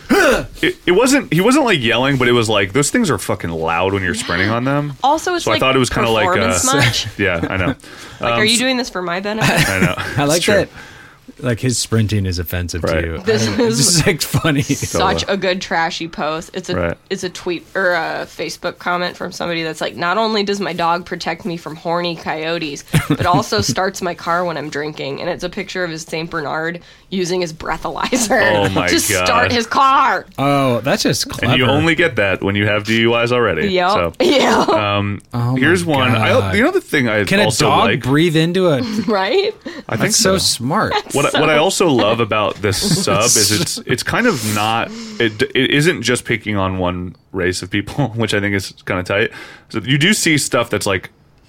it, it wasn't. He wasn't like yelling, but it was like those things are fucking loud when you're sprinting on them. also it's So I like thought it was kind of like uh, performance much. yeah, I know. Like, are you doing this for my benefit? I know. I like It's true. that. Like his sprinting is offensive Right. to you. This I don't know. is- This is like funny. Such a good trashy post. It's a Right. it's a tweet or a Facebook comment from somebody that's like, not only does my dog protect me from horny coyotes, but also starts my car when I'm drinking. And it's a picture of his Saint Bernard using his breathalyzer Oh my to God. start his car. Oh, that's just clever. And you only get that when you have D U Is already. Yep. So Yeah. um, Oh here's my one. I, God. you know the thing I Can a also dog like. breathe into a? Right? I think That's so smart. What, what I also love about this sub is it's it's kind of not it, it isn't just picking on one race of people, which I think is kind of tight. So you do see stuff that's like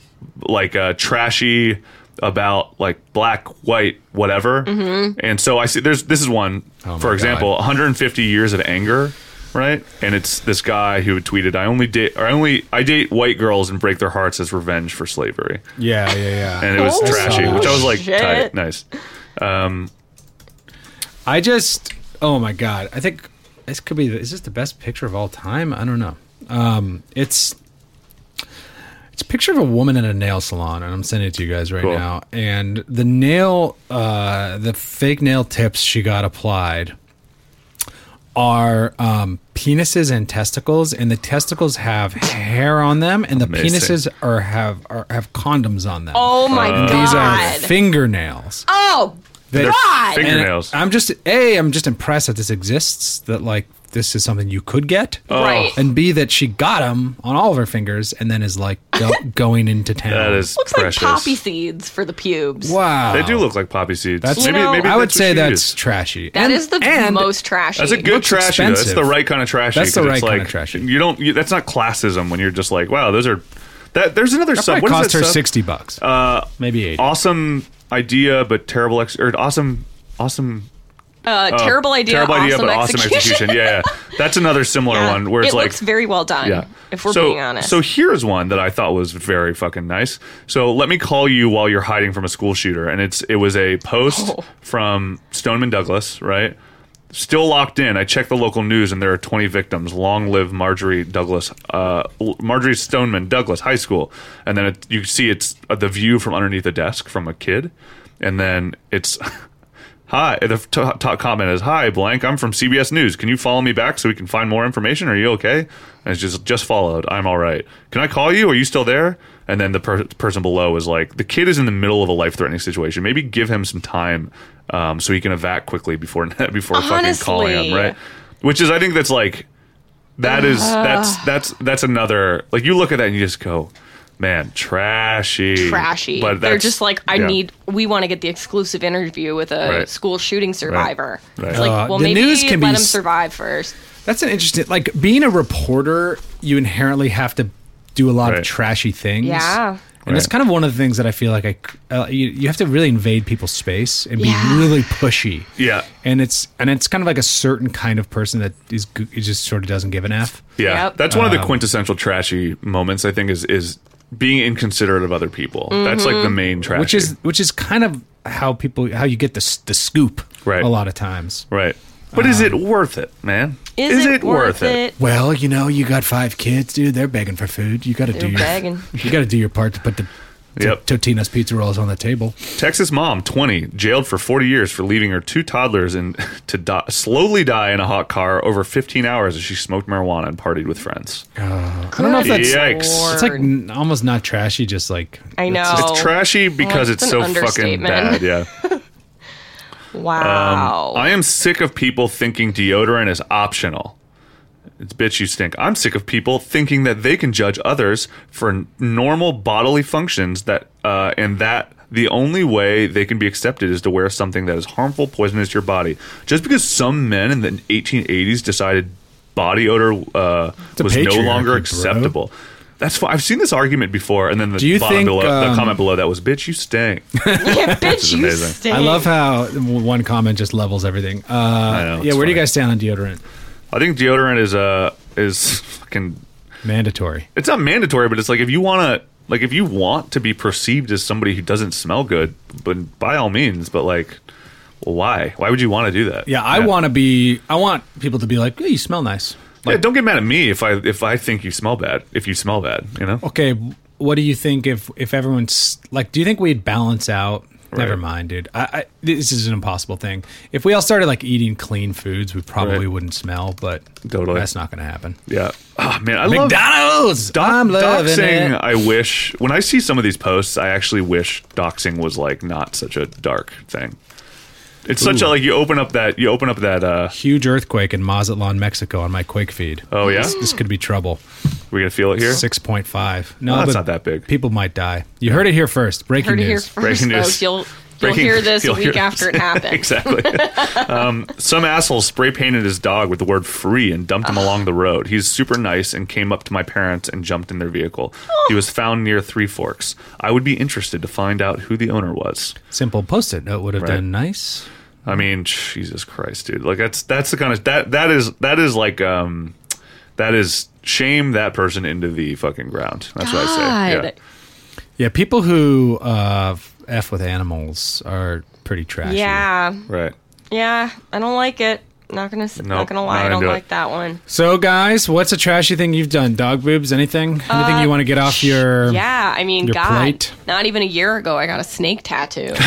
like uh, trashy about like black, white, whatever. Mm-hmm. And so I see there's this is one Oh my for example, God. one hundred fifty years of anger. Right, and it's this guy who had tweeted, "I only date, or I only I date white girls and break their hearts as revenge for slavery." Yeah, yeah, yeah. And it was Oh, trashy, which I was like, shit. tight, nice. Um, I just, oh my god, I think this could be. The, is this the best picture of all time? I don't know. Um, it's it's a picture of a woman in a nail salon, and I'm sending it to you guys right Cool. now. And the nail, uh, the fake nail tips she got applied are um, penises and testicles, and the testicles have hair on them, and the Amazing. penises are have are, have condoms on them. Oh my and these are god. fingernails. Oh That- God. Finger- And Fingernails. I'm just a. I'm just impressed that this exists. That like this is something you could get, Right. and b that she got them on all of her fingers, and then is like go, going into town. that is Looks precious. like poppy seeds for the pubes. wow. They do look like poppy seeds. That's- maybe, You know, maybe I would that's what say she that's used. trashy. That and, is the and most trashy. That's a good looks trashy. Though. That's expensive. the right kind of trashy. That's the 'cause right it's kind like, of trashy. You don't. You, that's not classism when you're just like, wow, those are. That there's another That sub. probably What cost is that her sub? sixty bucks, Uh, maybe eighty. awesome idea, but terrible. Ex- or awesome, awesome. Uh, uh, terrible idea. Terrible idea, awesome but awesome execution. Yeah, yeah. That's another similar Yeah. one where it's it like looks very well done. Yeah. If we're so, being honest. So here's one that I thought was very fucking nice. So let me call you while you're hiding from a school shooter, and it's it was a post Oh. from Stoneman Douglas, right? Still locked in. I checked the local news, and there are twenty victims. Long live Marjorie Douglas, uh, Marjorie Stoneman Douglas High School. And then it, you see it's uh, the view from underneath a desk from a kid, and then it's. Hi, the t- top comment is, "Hi, blank. I'm from C B S News. Can you follow me back so we can find more information? Are you okay?" And it's just just followed. I'm all right. Can I call you? Are you still there? And then the per- person below is like, "The kid is in the middle of a life threatening situation. Maybe give him some time um, so he can evac quickly before before fucking calling him." Honestly. Right? Which is, I think that's like that is that's that's that's another like you look at that and you just go, man, trashy, trashy. But They're that's- just like, I yeah. need. We want to get the exclusive interview with a Right. school shooting survivor. Right. It's like, Uh, well, the maybe news can let be him s- survive first. That's an interesting. Like being a reporter, you inherently have to do a lot Right. of trashy things. Yeah. And it's Right. kind of one of the things that I feel like I uh, you, you have to really invade people's space and be Yeah. really pushy. Yeah. And it's and it's kind of like a certain kind of person that is g- it just sort of doesn't give an F. Yeah, Yep. that's one of the Um, quintessential trashy moments. I think is is being inconsiderate of other people. That's like the main trashy. Which is which is kind of how people how you get the s- the scoop Right. a lot of times. right. But is it worth it, man? Is, it, worth it? Well, you know, you got five kids, dude. They're begging for food. You got to do They're your begging. You got to do your part to put the to Yep. Totino's pizza rolls on the table. Texas mom, twenty, jailed for forty years for leaving her two toddlers in to die, slowly die in a hot car over fifteen hours as she smoked marijuana and partied with friends. Uh, I don't know if that's Yikes. it's like n- almost not trashy, just like I know. It's trashy because Well, it's, it's so an fucking understatement. bad. Yeah. Wow. I am sick of people thinking deodorant is optional. It's bitch, you stink. I'm sick of people thinking that they can judge others for n- normal bodily functions that, uh, and that the only way they can be accepted is to wear something that is harmful, poisonous to your body. Just because some men in the eighteen eighties decided body odor uh, a was no patriarchy, longer bro. acceptable. That's fine. I've seen this argument before, and then the Do you bottom think, below, the um, comment below that was "bitch, you stink." yeah, bitch, you amazing. stink. I love how one comment just levels everything. Uh, I know, yeah, it's where do you funny. guys stand on deodorant? I think deodorant is uh is fucking. Mandatory. It's not mandatory, but it's like if you want to, like if you want to be perceived as somebody who doesn't smell good, but by all means. But like, well, why? Why would you want to do that? Yeah, I want to be. I want people to be like, hey, you smell nice. Yeah, don't get mad at me if I if I think you smell bad. If you smell bad, you know. Okay, what do you think if if everyone's like? Do you think we'd balance out? Never Right. mind, dude. I, I this is an impossible thing. If we all started like eating clean foods, we probably Right. wouldn't smell. But Totally. that's not going to happen. Yeah. Oh man, I love McDonald's. I'm loving doxing. it. I wish when I see some of these posts, I actually wish doxing was like not such a dark thing. It's such a like you open up that you open up that. uh Huge earthquake in Mazatlan, Mexico, on my Quake feed. Oh yeah, This, this could be trouble. we gonna feel it here. Six point five. No, Oh, that's but not that big. People might die. You heard it here first. Breaking Heard it here news. first, Breaking news. folks. You'll, you'll Breaking- hear this you'll a week hear- after it happens. Exactly. um, some asshole spray painted his dog with the word free and dumped him along the road. He's super nice and came up to my parents and jumped in their vehicle. He was found near Three Forks. I would be interested to find out who the owner was. Simple post-it note would have Right. done nice. I mean, Jesus Christ, dude. Like that's that's the kind of that that is that is like um that is shame that person into the fucking ground. That's what I say. God. Yeah. Yeah, people who uh, f with animals are pretty trashy. Yeah. Right. Yeah. I don't like it. Not gonna. s Nope, not gonna lie. not I don't into it. like that one. So, guys, what's a trashy thing you've done? Dog boobs? Anything? Anything you want to get off your? Uh, Yeah. I mean, your God. plate? Not even a year ago, I got a snake tattoo. so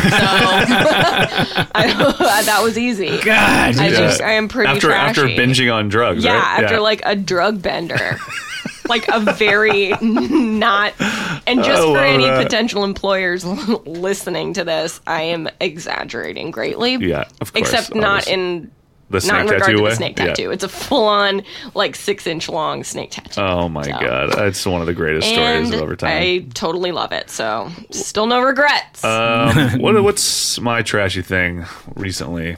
I, that was easy. God. I Yeah. just. I am pretty after trashy. after binging on drugs. Yeah, right? after like a drug bender. Like a very not, and just I for love any that. potential employers listening to this, I am exaggerating greatly. Yeah, of course, Except not obviously. in the not snake in regard tattoo to way? the snake Yeah. tattoo. It's a full on like six inch long snake tattoo. Oh my So- god, that's one of the greatest And stories of over time. I totally love it. So still no regrets. um, what what's my trashy thing recently?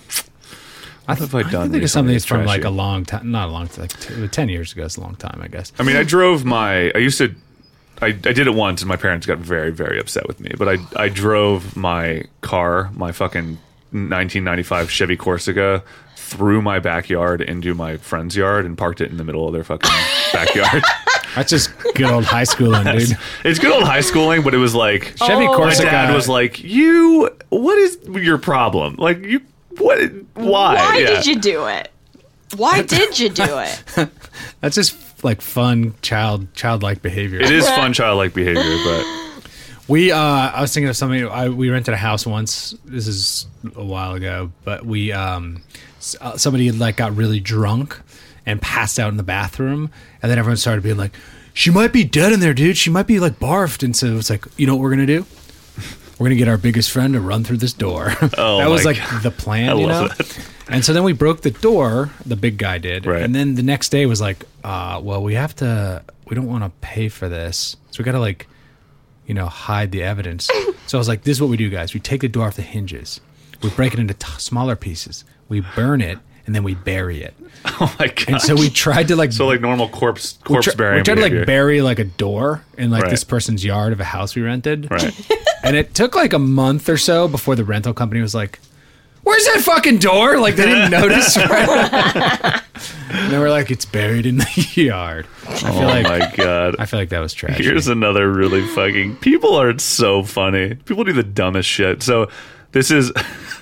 What have I done? I think recently it's something that's that's from like trashy? a long time, not a long time, like t- ten years ago. It's a long time, I guess. I mean, I drove my. I used to. I, I did it once, and my parents got very, very upset with me. But I, I drove my car, my fucking nineteen ninety-five Chevy Corsica, through my backyard into my friend's yard and parked it in the middle of their fucking backyard. That's just good old high schooling, dude. It's good old high schooling, but it was like Chevy Oh. my Corsica. dad was like, "You, what is your problem? Like you, what? Why? Why Yeah. did you do it? Why did you do it? That's just like fun child childlike behavior. It is fun childlike behavior, but We, uh, I was thinking of something. I, we rented a house once. This is a while ago, but we, um, s- uh, somebody like got really drunk and passed out in the bathroom, and then everyone started being like, "She might be dead in there, dude. She might be like barfed." And so it's like, you know what we're gonna do? We're gonna get our biggest friend to run through this door. Oh that was my like God. the plan, I you know. love that. And so then we broke the door. The big guy did, Right. and then the next day was like, uh, well, we have to. We don't want to pay for this, so we got to like. you know, hide the evidence. So I was like, this is what we do, guys. We take the door off the hinges. We break it into t- smaller pieces. We burn it, and then we bury it. oh my god! And so we tried to like... so like normal corpse we corpse tr- burying. We tried to like behavior. bury like a door in like Right. this person's yard of a house we rented. Right. And it took like a month or so before the rental company was like, where's that fucking door? Like they didn't notice. Right? And they were like, it's buried in the yard. I feel Oh like my god! I feel like that was trash. Here's another really fucking. People are so funny. People do the dumbest shit. So this is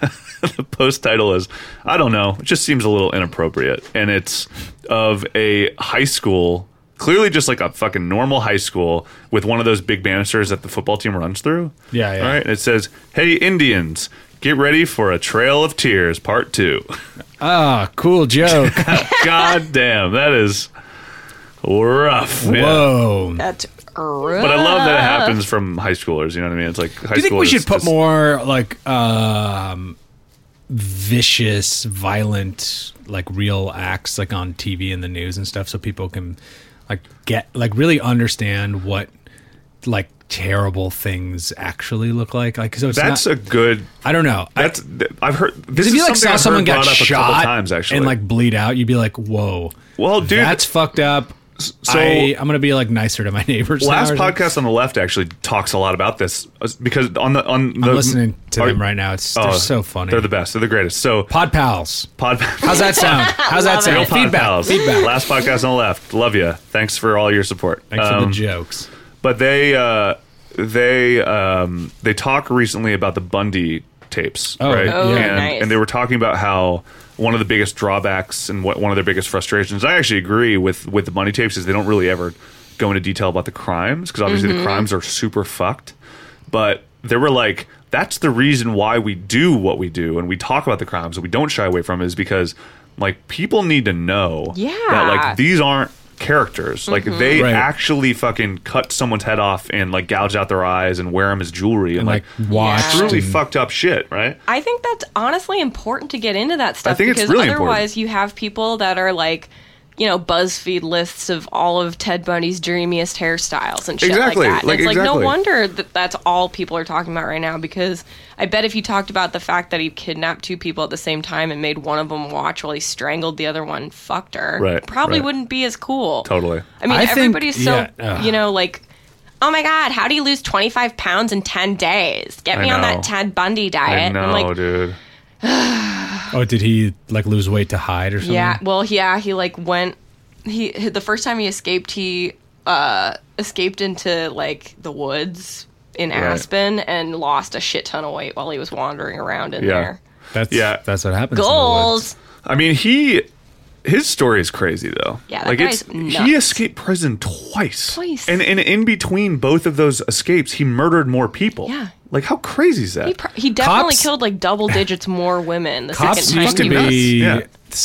the post title is, I don't know, it just seems a little inappropriate. And it's of a high school, clearly just like a fucking normal high school with one of those big banisters that the football team runs through. Yeah, yeah. All right. And it says, "Hey, Indians, get ready for a Trail of Tears Part Two." Ah, cool joke. God damn, that is rough. man. Whoa. That's rough. But I love that it happens from high schoolers. You know what I mean? It's like high Do you think we schoolers should put just- more like um, vicious, violent, like real acts like on T V and the news and stuff, so people can like get like really understand what like terrible things actually look like? Like, so it's That's not, a good. I don't know. I, That's I've heard. This if is you like something saw I've someone heard get brought up a couple shot times actually, and like bleed out, you'd be like, "Whoa, well, dude, that's fucked up." so I, I'm gonna be like nicer to my neighbors. now last or something. podcast on the left actually talks a lot about this uh, because on the on the I'm listening to are- them right now. It's they're oh, so funny. They're the best. They're the greatest. So Pod pals. pod. How's that sound? How's that Love sound? it. Pod Feedback. pals. Feedback. Last podcast on the left. Love you. Thanks for all your support. Thanks for Um, the jokes. But they uh, they um, they talk recently about the Bundy tapes, Oh, right? Oh, and, nice. and they were talking about how one of the biggest drawbacks and what one of their biggest frustrations. I actually agree with with the Bundy tapes is they don't really ever go into detail about the crimes because obviously Mm-hmm. the crimes are super fucked. But they were like, that's the reason why we do what we do and we talk about the crimes and we don't shy away from it is because like people need to know Yeah. that like these aren't characters. Like they Right. actually fucking cut someone's head off and like gouge out their eyes and wear them as jewelry and, And like like watch. Yeah. truly and- fucked up shit, right? I think that's honestly important to get into that stuff I think it's because really otherwise you have people that are like, you know, BuzzFeed lists of all of Ted Bundy's dreamiest hairstyles and shit Exactly. like that. And Like, it's like exactly. no wonder that that's all people are talking about right now because I bet if you talked about the fact that he kidnapped two people at the same time and made one of them watch while he strangled the other one, fucked her, Right, probably right. wouldn't be as cool. Totally. I mean, I think- everybody's so, yeah, ugh. you know, like, oh my God, how do you lose twenty-five pounds in ten days? Get I me on know. that Ted Bundy diet. I And know, I'm like, dude. Oh, did he like lose weight to hide or something? yeah, well, yeah, he like went, he, the first time he escaped, he uh, escaped into like the woods in Right. Aspen and lost a shit ton of weight while he was wandering around in Yeah. there. That's Yeah. That's what happens. in the woods. Goals. I mean, he his story is crazy though. Yeah, that like guy's it's nuts. he escaped prison twice. Twice. And and in between both of those escapes, he murdered more people. Yeah. Like how crazy is that? He, pr- he definitely Cops- killed like double digits more women the Cops second time used to he fucking was. be Yeah.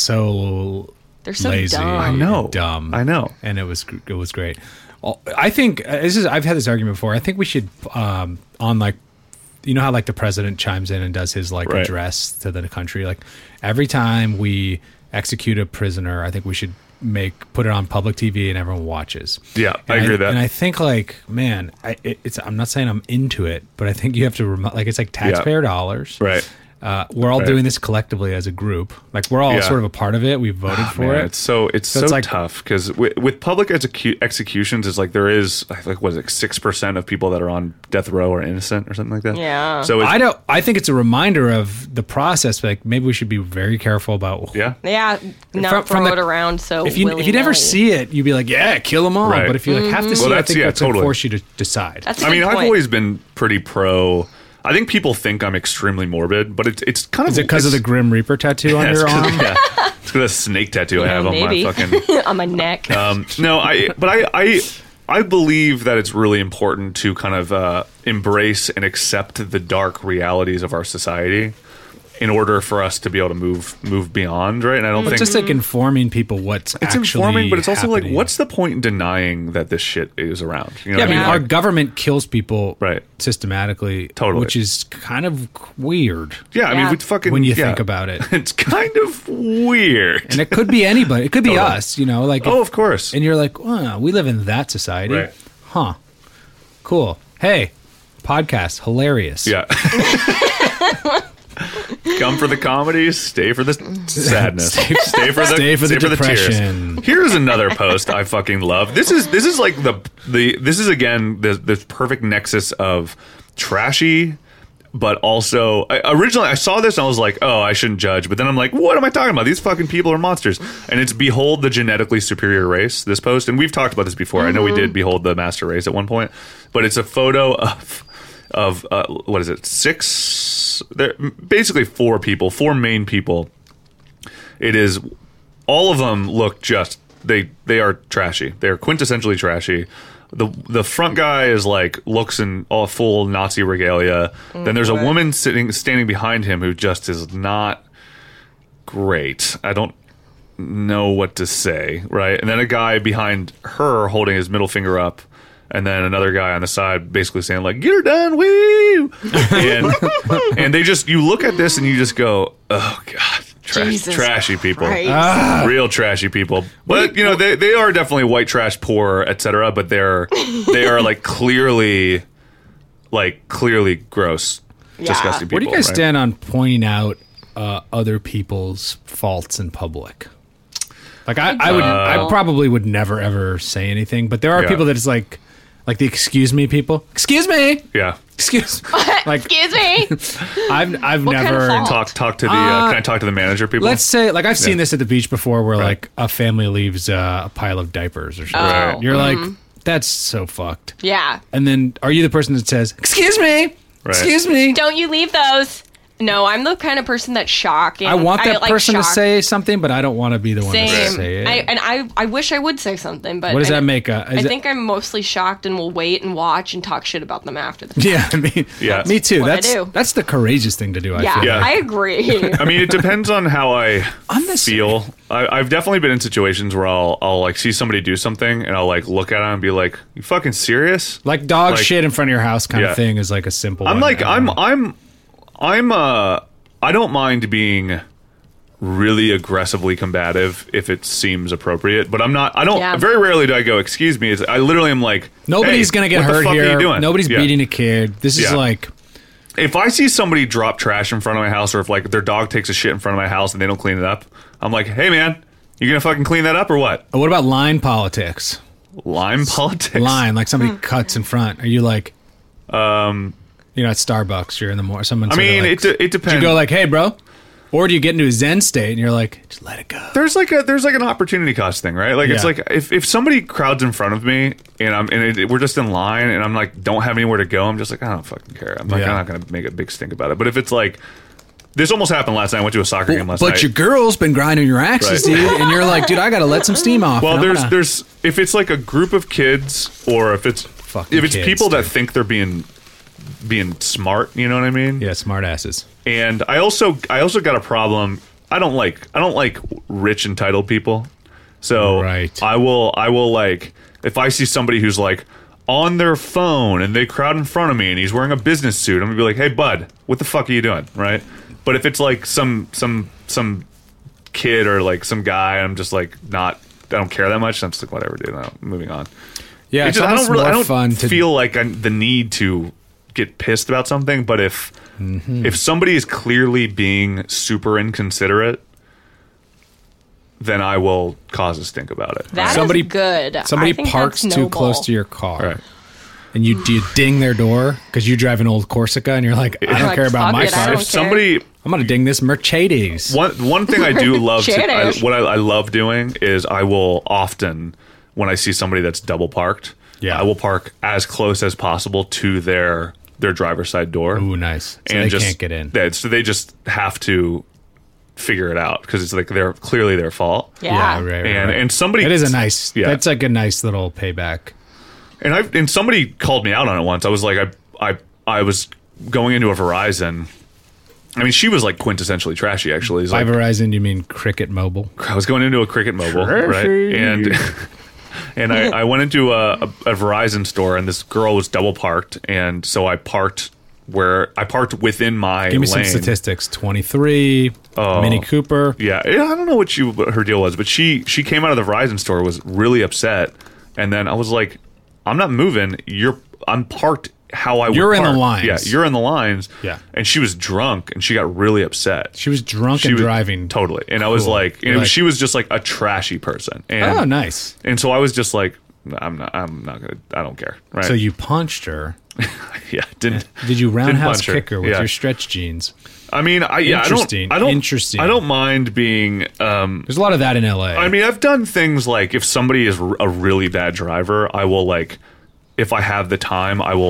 so They're so lazy. dumb. I know. dumb. I know. and it was gr- it was great. Well, I think uh, this is. I've had this argument before. I think we should um, on like, you know how like the president chimes in and does his like Right. address to the country. Like every time we execute a prisoner, I think we should make put it on public T V and everyone watches. Yeah, And I agree with that. And I think like man, I, it, it's. I'm not saying I'm into it, but I think you have to rem- like it's like taxpayer dollars. Right. Uh, we're all Right. doing this collectively as a group. Like we're all Yeah. sort of a part of it. We voted for Man, it. it's so it's So so, it's like- tough because with, with public execu- executions, it's like there is like what is it six percent of people that are on death row are innocent or something like that. Yeah. So it's, I don't. I think it's a reminder of the process. Like maybe we should be very careful about. yeah. Yeah, not From- from throw the- it around so If you if you never willy-nilly. see it, you'd be like, yeah, kill them all. Right. But if you like have to see Well, it, I that's- think yeah, that's going to totally. force you to decide. That's a I mean, good I've point. always been pretty pro. I think people think I'm extremely morbid, but it's it's kind of Is it because of the it's- Grim Reaper tattoo on Yeah, it's your 'cause- arm? yeah. It's because of the snake tattoo I Yeah, have on maybe. my fucking. on my neck. Um, no, I but I, I I believe that it's really important to kind of uh, embrace and accept the dark realities of our society in order for us to be able to move move beyond, right? And I don't But think just like informing people what's it's actually informing, but it's also happening. like, what's the point in denying that this shit is around? You know Yeah, I what mean, Yeah. our government kills people Right. systematically, Totally. which is kind of weird Yeah, I mean, Yeah. we fucking when you yeah. think about it. It's kind of weird. And it could be anybody. It could be Totally. us. You know, like Oh, if- of course. and you're like, wow, we live in that society, Right. huh? Cool. Hey, podcast, hilarious. Yeah. Come for the comedies, stay for the sadness, stay, for the Stay for the tears. depression. Here's another post I fucking love. This is this is like the the this is again the this perfect nexus of trashy, but also I, originally I saw this and I was like, oh, I shouldn't judge, but then I'm like, what am I talking about? These fucking people are monsters. And it's Behold the Genetically Superior Race. This post, and we've talked about this before. I know we did Behold the Master Race at one point, but it's a photo of of uh, what is it? Six. They're basically four people, four main people. It is all of them look just they they are trashy. They're quintessentially trashy. The the front guy is like looks in all full Nazi regalia. Mm, then there's a woman sitting standing behind him who just is not great. I don't know what to say, right? And then a guy behind her holding his middle finger up, and then another guy on the side basically saying like, "Get her done, woo!" and and they just you look at this and you just go, "Oh God." Trash, trashy people, Ah. real trashy people. But you know they, they are definitely white trash, poor, et cetera. But they're they are like clearly, like clearly gross, Yeah. disgusting people. Where do you guys right? stand on pointing out uh, other people's faults in public? Like I, I would, I probably would never ever say anything, but there are Yeah. people that it's like, like the excuse me people. Excuse me. Yeah, Excuse. Like Excuse me. I've I've What kind of never fault? talk talk to the. Uh, Uh, can I talk to the manager? People. Let's say, like, I've seen Yeah. this at the beach before, where Right. like a family leaves uh, a pile of diapers or something. Oh. Right. You're like, that's so fucked. Yeah. And then, are you the person that says, "Excuse me, Right. excuse me"? Don't you leave those. No, I'm the kind of person that's shocking. I want that like, person to shock. say something, but I don't want to be the one to Same. say it. I, and I, I wish I would say something, but what does I, that make? A, I is it- think I'm mostly shocked and will wait and watch and talk shit about them after the fact. yeah, I mean, Yeah. me too. what I That's do. that's the courageous thing to do. I Yeah, feel. Yeah. I agree. I mean, it depends on how I I'm the same. feel. I, I've definitely been in situations where I'll I'll like see somebody do something and I'll like look at it and be like, "You fucking serious?" Like dog Like- shit in front of your house kind Yeah. of thing is like a simple. I'm one. like I I'm don't know. I'm I'm uh I don't mind being really aggressively combative if it seems appropriate, but I'm not. I don't. Yeah. Very rarely do I go, "Excuse me." It's, I literally am like, Nobody's "Hey, gonna get what the hurt fuck here. Are you doing? Nobody's Yeah. beating a kid. This is Yeah. like If I see somebody drop trash in front of my house, or if like their dog takes a shit in front of my house and they don't clean it up, I'm like, "Hey man, you gonna fucking clean that up or what?" what about line politics? Lime politics. Line, like somebody Hmm. cuts in front. Are you like, um, you know, at Starbucks, you're in the morning. Someone. I sort of mean, like, it de- it do depends. you go like, "Hey, bro," or do you get into a zen state and you're like, "Just let it go"? there's like a there's like an opportunity cost thing, right? Like it's Yeah. like if, if somebody crowds in front of me and I'm and it, we're just in line and I'm like don't have anywhere to go, I'm just like I don't fucking care. I'm like Yeah. I'm not gonna make a big stink about it. But if it's like this almost happened last night. I went to a soccer game last but night. your girl's been grinding your axes, Right. dude, and you're like, "Dude, I gotta let some steam off." well, and I'm there's gonna- there's if it's like a group of kids or if it's Fucking if it's kids, people that dude. think they're being being smart, you know what I mean? yeah, smart asses. And I also I also got a problem. I don't like I don't like rich entitled people. So Right. I will I will like if I see somebody who's like on their phone and they crowd in front of me and he's wearing a business suit, I'm gonna be like, "Hey bud, what the fuck are you doing?" Right? But if it's like some some some kid or like some guy, I'm just like not I don't care that much. I'm just like whatever, dude. I'm moving on. Yeah, It it's just- I almost don't really more I don't fun to feel like I, the need to get pissed about something, but if if somebody is clearly being super inconsiderate, then I will cause a stink about it. That is Somebody- good. Somebody I think parks that's too noble. close to your car. Right. And you, do you ding their door because you drive an old Corsica and you're like, I don't Like, care about fuck my it, I car. don't If somebody I'm gonna ding this Mercedes. one one thing I do love to, I, Cherish. what I, I love doing is I will often when I see somebody that's double parked, Yeah. I will park as close as possible to their their driver's side door. Ooh, nice. So they just, can't get in. That, so they just have to figure it out because it's like they're clearly their fault. Yeah. right, right, And right. and somebody It is a nice. Yeah. That's like a nice little payback. And I and somebody called me out on it once. I was like, I I I was going into a Verizon. I mean, she was like quintessentially trashy. Actually, It's By like, Verizon, you mean Cricket Mobile? I was going into a Cricket Mobile, Trashy. right? And and I, I went into a, a, a Verizon store, and this girl was double parked, and so I parked where I parked within my Give me lane. some statistics. twenty-three, Oh. Mini Cooper. Yeah, I don't know what she what her deal was, but she she came out of the Verizon store was really upset, and then I was like, "I'm not moving. You're I'm parked how I would You're in the park." lines. Yeah, you're in the lines. Yeah. and she was drunk, and she got really upset. She was drunk She and was- driving. totally, and I was Cool. like, and it You're was, like- she was just like a trashy person. And, Oh, nice. And so I was just like, I'm not, I'm not gonna, I don't care. Right? So you punched her. yeah, didn't. Did you roundhouse punch her. kick her with Yeah. your stretch jeans? I mean, I yeah, I don't, Interesting. I don't, Interesting. I don't mind being. um There's a lot of that in L A. I mean, I've done things like if somebody is r- a really bad driver, I will like, if I have the time, I will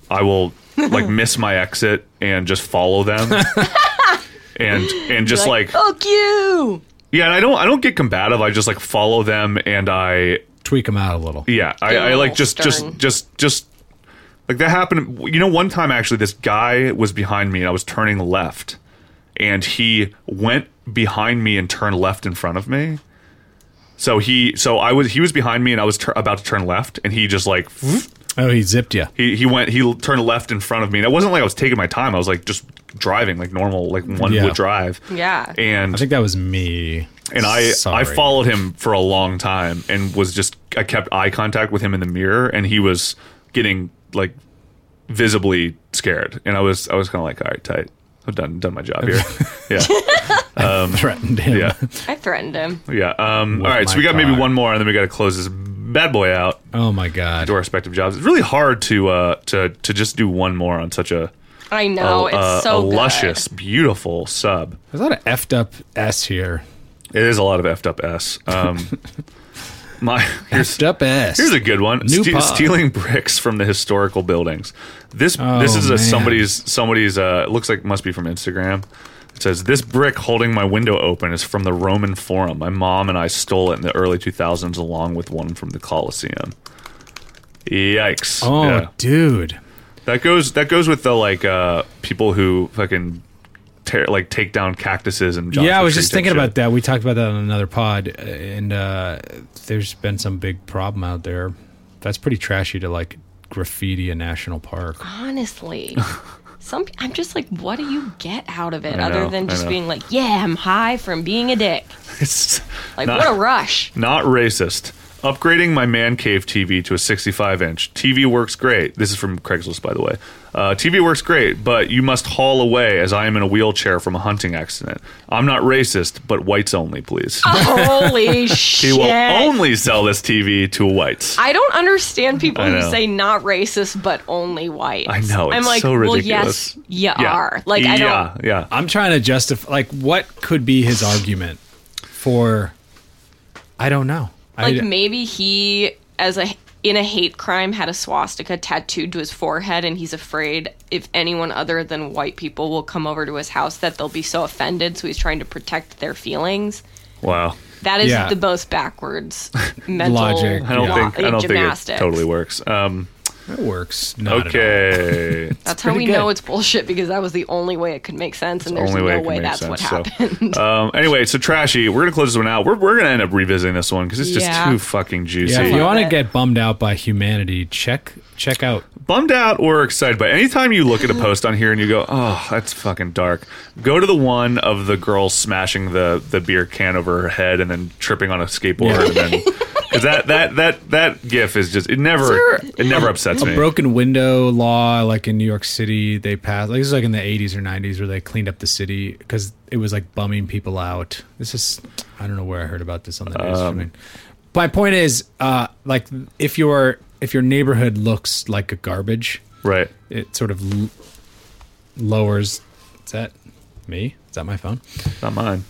I will like miss my exit and just follow them, and and just like, fuck you. yeah. And I don't I don't get combative. I just like follow them, and I Tweak them out a little. yeah I, Get a I like little just just stern. just just like that happened. You know, one time actually, this guy was behind me, and I was turning left, and he went behind me and turned left in front of me. So he, so I was, he was behind me, and I was tur about to turn left, and he just like, Oh, he zipped you. he he went, he turned left in front of me, and it wasn't like I was taking my time. I was like just driving like normal, like one Yeah. would drive. Yeah. And I think that was me. and I Sorry. I followed him for a long time, and was just I kept eye contact with him in the mirror, and he was getting like visibly scared, and I was I was kind of like, all right, tight. I've done done my job here. Yeah, threatened him. yeah. I threatened him. Yeah. Um, all right. So my we got maybe car. one more, and then we got to close this bad boy out Oh my god. to our respective jobs. It's really hard to uh, to to just do one more on such a I know. a, it's a- so a good. luscious, beautiful sub. There's a lot of effed up S here. It is a lot of effed up s. Um, my here's Effed up S. here's a good one. New Ste- pod. stealing bricks from the historical buildings. This this Oh, is a man. somebody's somebody's. Uh, it looks like it must be from Instagram. It says, this brick holding my window open is from the Roman Forum. My mom and I stole it in the early two thousands along with one from the Colosseum. Yikes. Oh, Yeah. dude. That goes that goes with the like uh, people who fucking tear, like take down cactuses and Joshua Yeah, I was Tree just type thinking shit. about that. We talked about that on another pod, uh, and uh, there's been some big problem out there. That's pretty trashy to like graffiti a national park. Honestly. Some I'm just like, what do you get out of it I other know, than I just know. being like, yeah, I'm high from being a dick. It's Like, not, what a rush. not racist. Upgrading my man cave T V to a sixty-five inch. T V works great. This is from Craigslist, by the way. Uh, T V works great, but you must haul away as I am in a wheelchair from a hunting accident. I'm not racist, but whites only, please. Holy He shit. will only sell this T V to whites. I don't understand people I who know. say not racist but only white. I know, I'm it's like, so well, ridiculous. yes, you are. Like, I don't. yeah, yeah. I'm trying to justify, like, what could be his argument for? I don't know. Like I, maybe he, as a in a hate crime, had a swastika tattooed to his forehead, and he's afraid if anyone other than white people will come over to his house that they'll be so offended. So he's trying to protect their feelings. Wow. That is Yeah. the most backwards mental Logic. I don't Yeah. think I don't think it gymnastics. totally works. Um, it works. Not at all. okay. That's how we pretty know good. it's bullshit, because that was the only way it could make sense, and there's Only way it no can way make that's sense, what so. happened. Um, anyway, so Trashy, we're gonna close this one out. We're we're gonna end up revisiting this one because it's just Yeah. too fucking juicy. Yeah, if you Love want to it. get bummed out by humanity, check check out. Bummed out or excited, but anytime you look at a post on here and you go, "Oh, that's fucking dark," go to the one of the girl smashing the the beer can over her head and then tripping on a skateboard, Yeah. and then because that that that that gif is just it never it never upsets me. A broken window law, like in New York City, they passed. Like this is like in the eighties or nineties, where they cleaned up the city because it was like bumming people out. This is I don't know where I heard about this on the news. I mean, my point is, uh, like if your if your neighborhood looks like a garbage, Right. it sort of l- lowers. Is that me? Is that my phone? Not mine.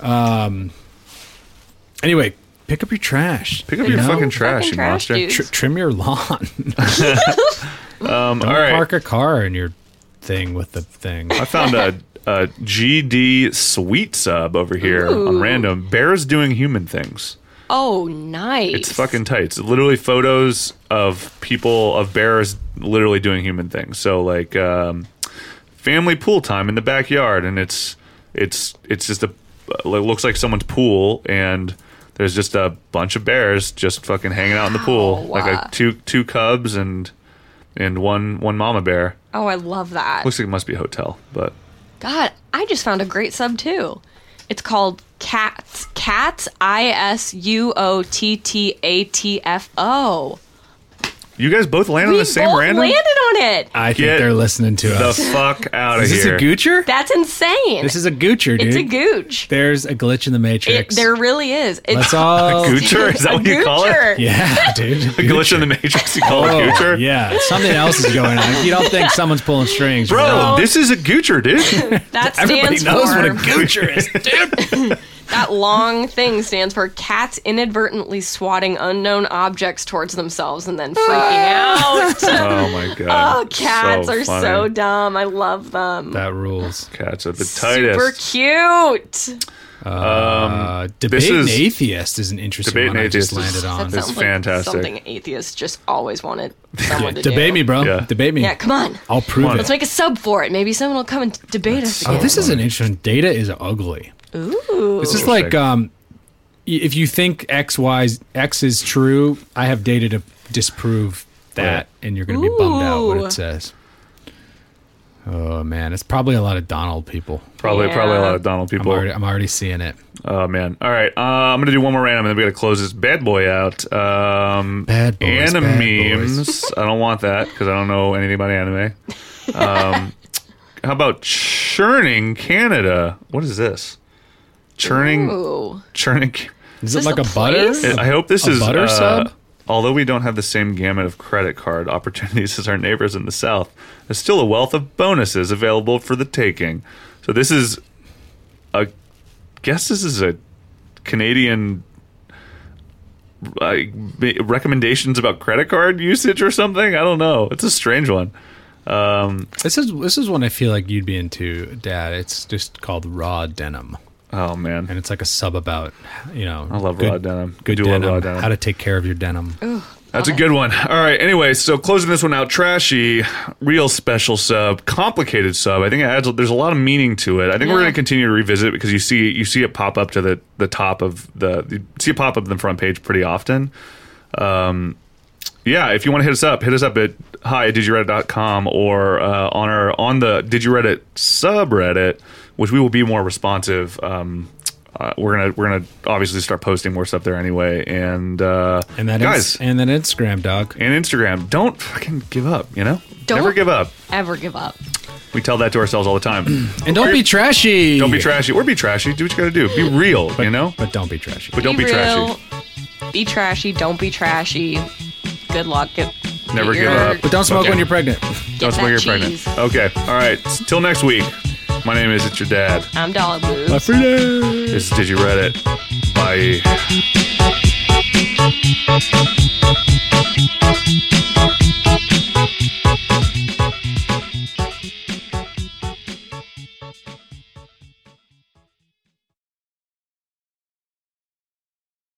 Anyway, pick up your trash. Pick up you your know? fucking trash, Fucking you trash, monster. dude. Tr- trim your lawn. Um, all Don't right. park a car in your thing with the thing. I found a, a G D sweet sub over here on Ooh. random. Bears doing human things. Oh, nice. It's fucking tight. It's literally photos of people, of bears literally doing human things. So like um, family pool time in the backyard, and it's it's it's just a it looks like someone's pool, and there's just a bunch of bears just fucking hanging out in the pool, Wow. like a, two two cubs and and one one mama bear. Oh, I love that. Looks like it must be a hotel, but God, I just found a great sub too. It's called Cats. Cats, I S U O T T A T F O. you guys both landed We on the same both random. landed on it. I think Get they're listening to The us. fuck out of Is this here! a goocher? That's insane. This is a goocher, dude. it's a gooch. There's a glitch in the It, matrix. there really is. It's Let's all. Goocher? Is that a what you call it? goocher. Yeah, dude. A glitch in the matrix. You call Oh, it goocher? yeah, something else is going on. If you don't think someone's pulling strings, Bro, you're wrong. this is a goocher, dude. That stands Everybody knows for, what a goocher is, dude. that long thing stands for cats inadvertently swatting unknown objects towards themselves and then freaking out. Oh my god. Oh, cats So are funny. so dumb. I love them. That rules. Cats are the Super tightest. cute. Uh, debate this and is- atheist is an interesting Debate one and I just atheist is- landed on. That It's sounds like fantastic. something atheists just always wanted someone to do. Debate me, bro. Yeah. Debate me. Yeah, come on. I'll prove Come on. it. Let's make a sub for it. Maybe someone will come and debate us Oh, again. this is an interesting. Data is ugly. Ooh. It's just Interesting. like um, y- if you think X, Y, X is true, I have data to disprove that, Right. and you're going to be bummed out what Ooh. it says. Oh man, it's probably a lot of Donald people. Probably, Yeah. probably a lot of Donald I'm people. already, I'm already seeing it. Oh man! All right, uh, I'm gonna do one more random, and then we gotta close this bad boy out. Um, Bad boys, bad Animemes. I don't want that because I don't know anything about anime. Um, how about churning Canada? What is this? Churning, Ooh. churning. Is Is it like this a a butter? place? I hope this A is butter uh, sub? Although we don't have the same gamut of credit card opportunities as our neighbors in the South, there's still a wealth of bonuses available for the taking. So this is, I guess this is a Canadian uh, recommendations about credit card usage or something. I don't know. It's a strange one. Um, This is this is one I feel like you'd be into, Dad. It's just called raw denim, oh man, and it's like a sub about you know. I love raw denim. I Good do love denim, raw denim. How to take care of your denim. That's a good one. All right. Anyway, so closing this one out, trashy, real special sub, complicated sub. I think it adds. There's a lot of meaning to it. I think we're Yeah. going to continue to revisit it because you see you see it pop up to the the top of the you see it pop up in the front page pretty often. Um, yeah, if you want to hit us up, hit us up at hi at did you reddit dot com or uh, on our on the Did You Reddit subreddit, which we will be more responsive. Um, uh, we're gonna we're gonna obviously start posting more stuff there anyway, and uh, And that guys. is, and then Instagram, dog. and Instagram. Don't fucking give up, you know? Don't- Never give up. Ever give up. We tell that to ourselves all the time. And don't be trashy. Don't be trashy. Or be trashy. Do what you gotta do. Be real, you know? But don't be trashy. But don't be, real, trashy. Be trashy. Don't be trashy. Good luck. Get, Never get give your- up. But don't smoke Okay. when you're pregnant. Don't smoke that you're pregnant. cheese. Okay. All right. Till next week. My name is It's Your Dad. I'm Dollar Blues. My freedom. This is Did You Reddit. Bye.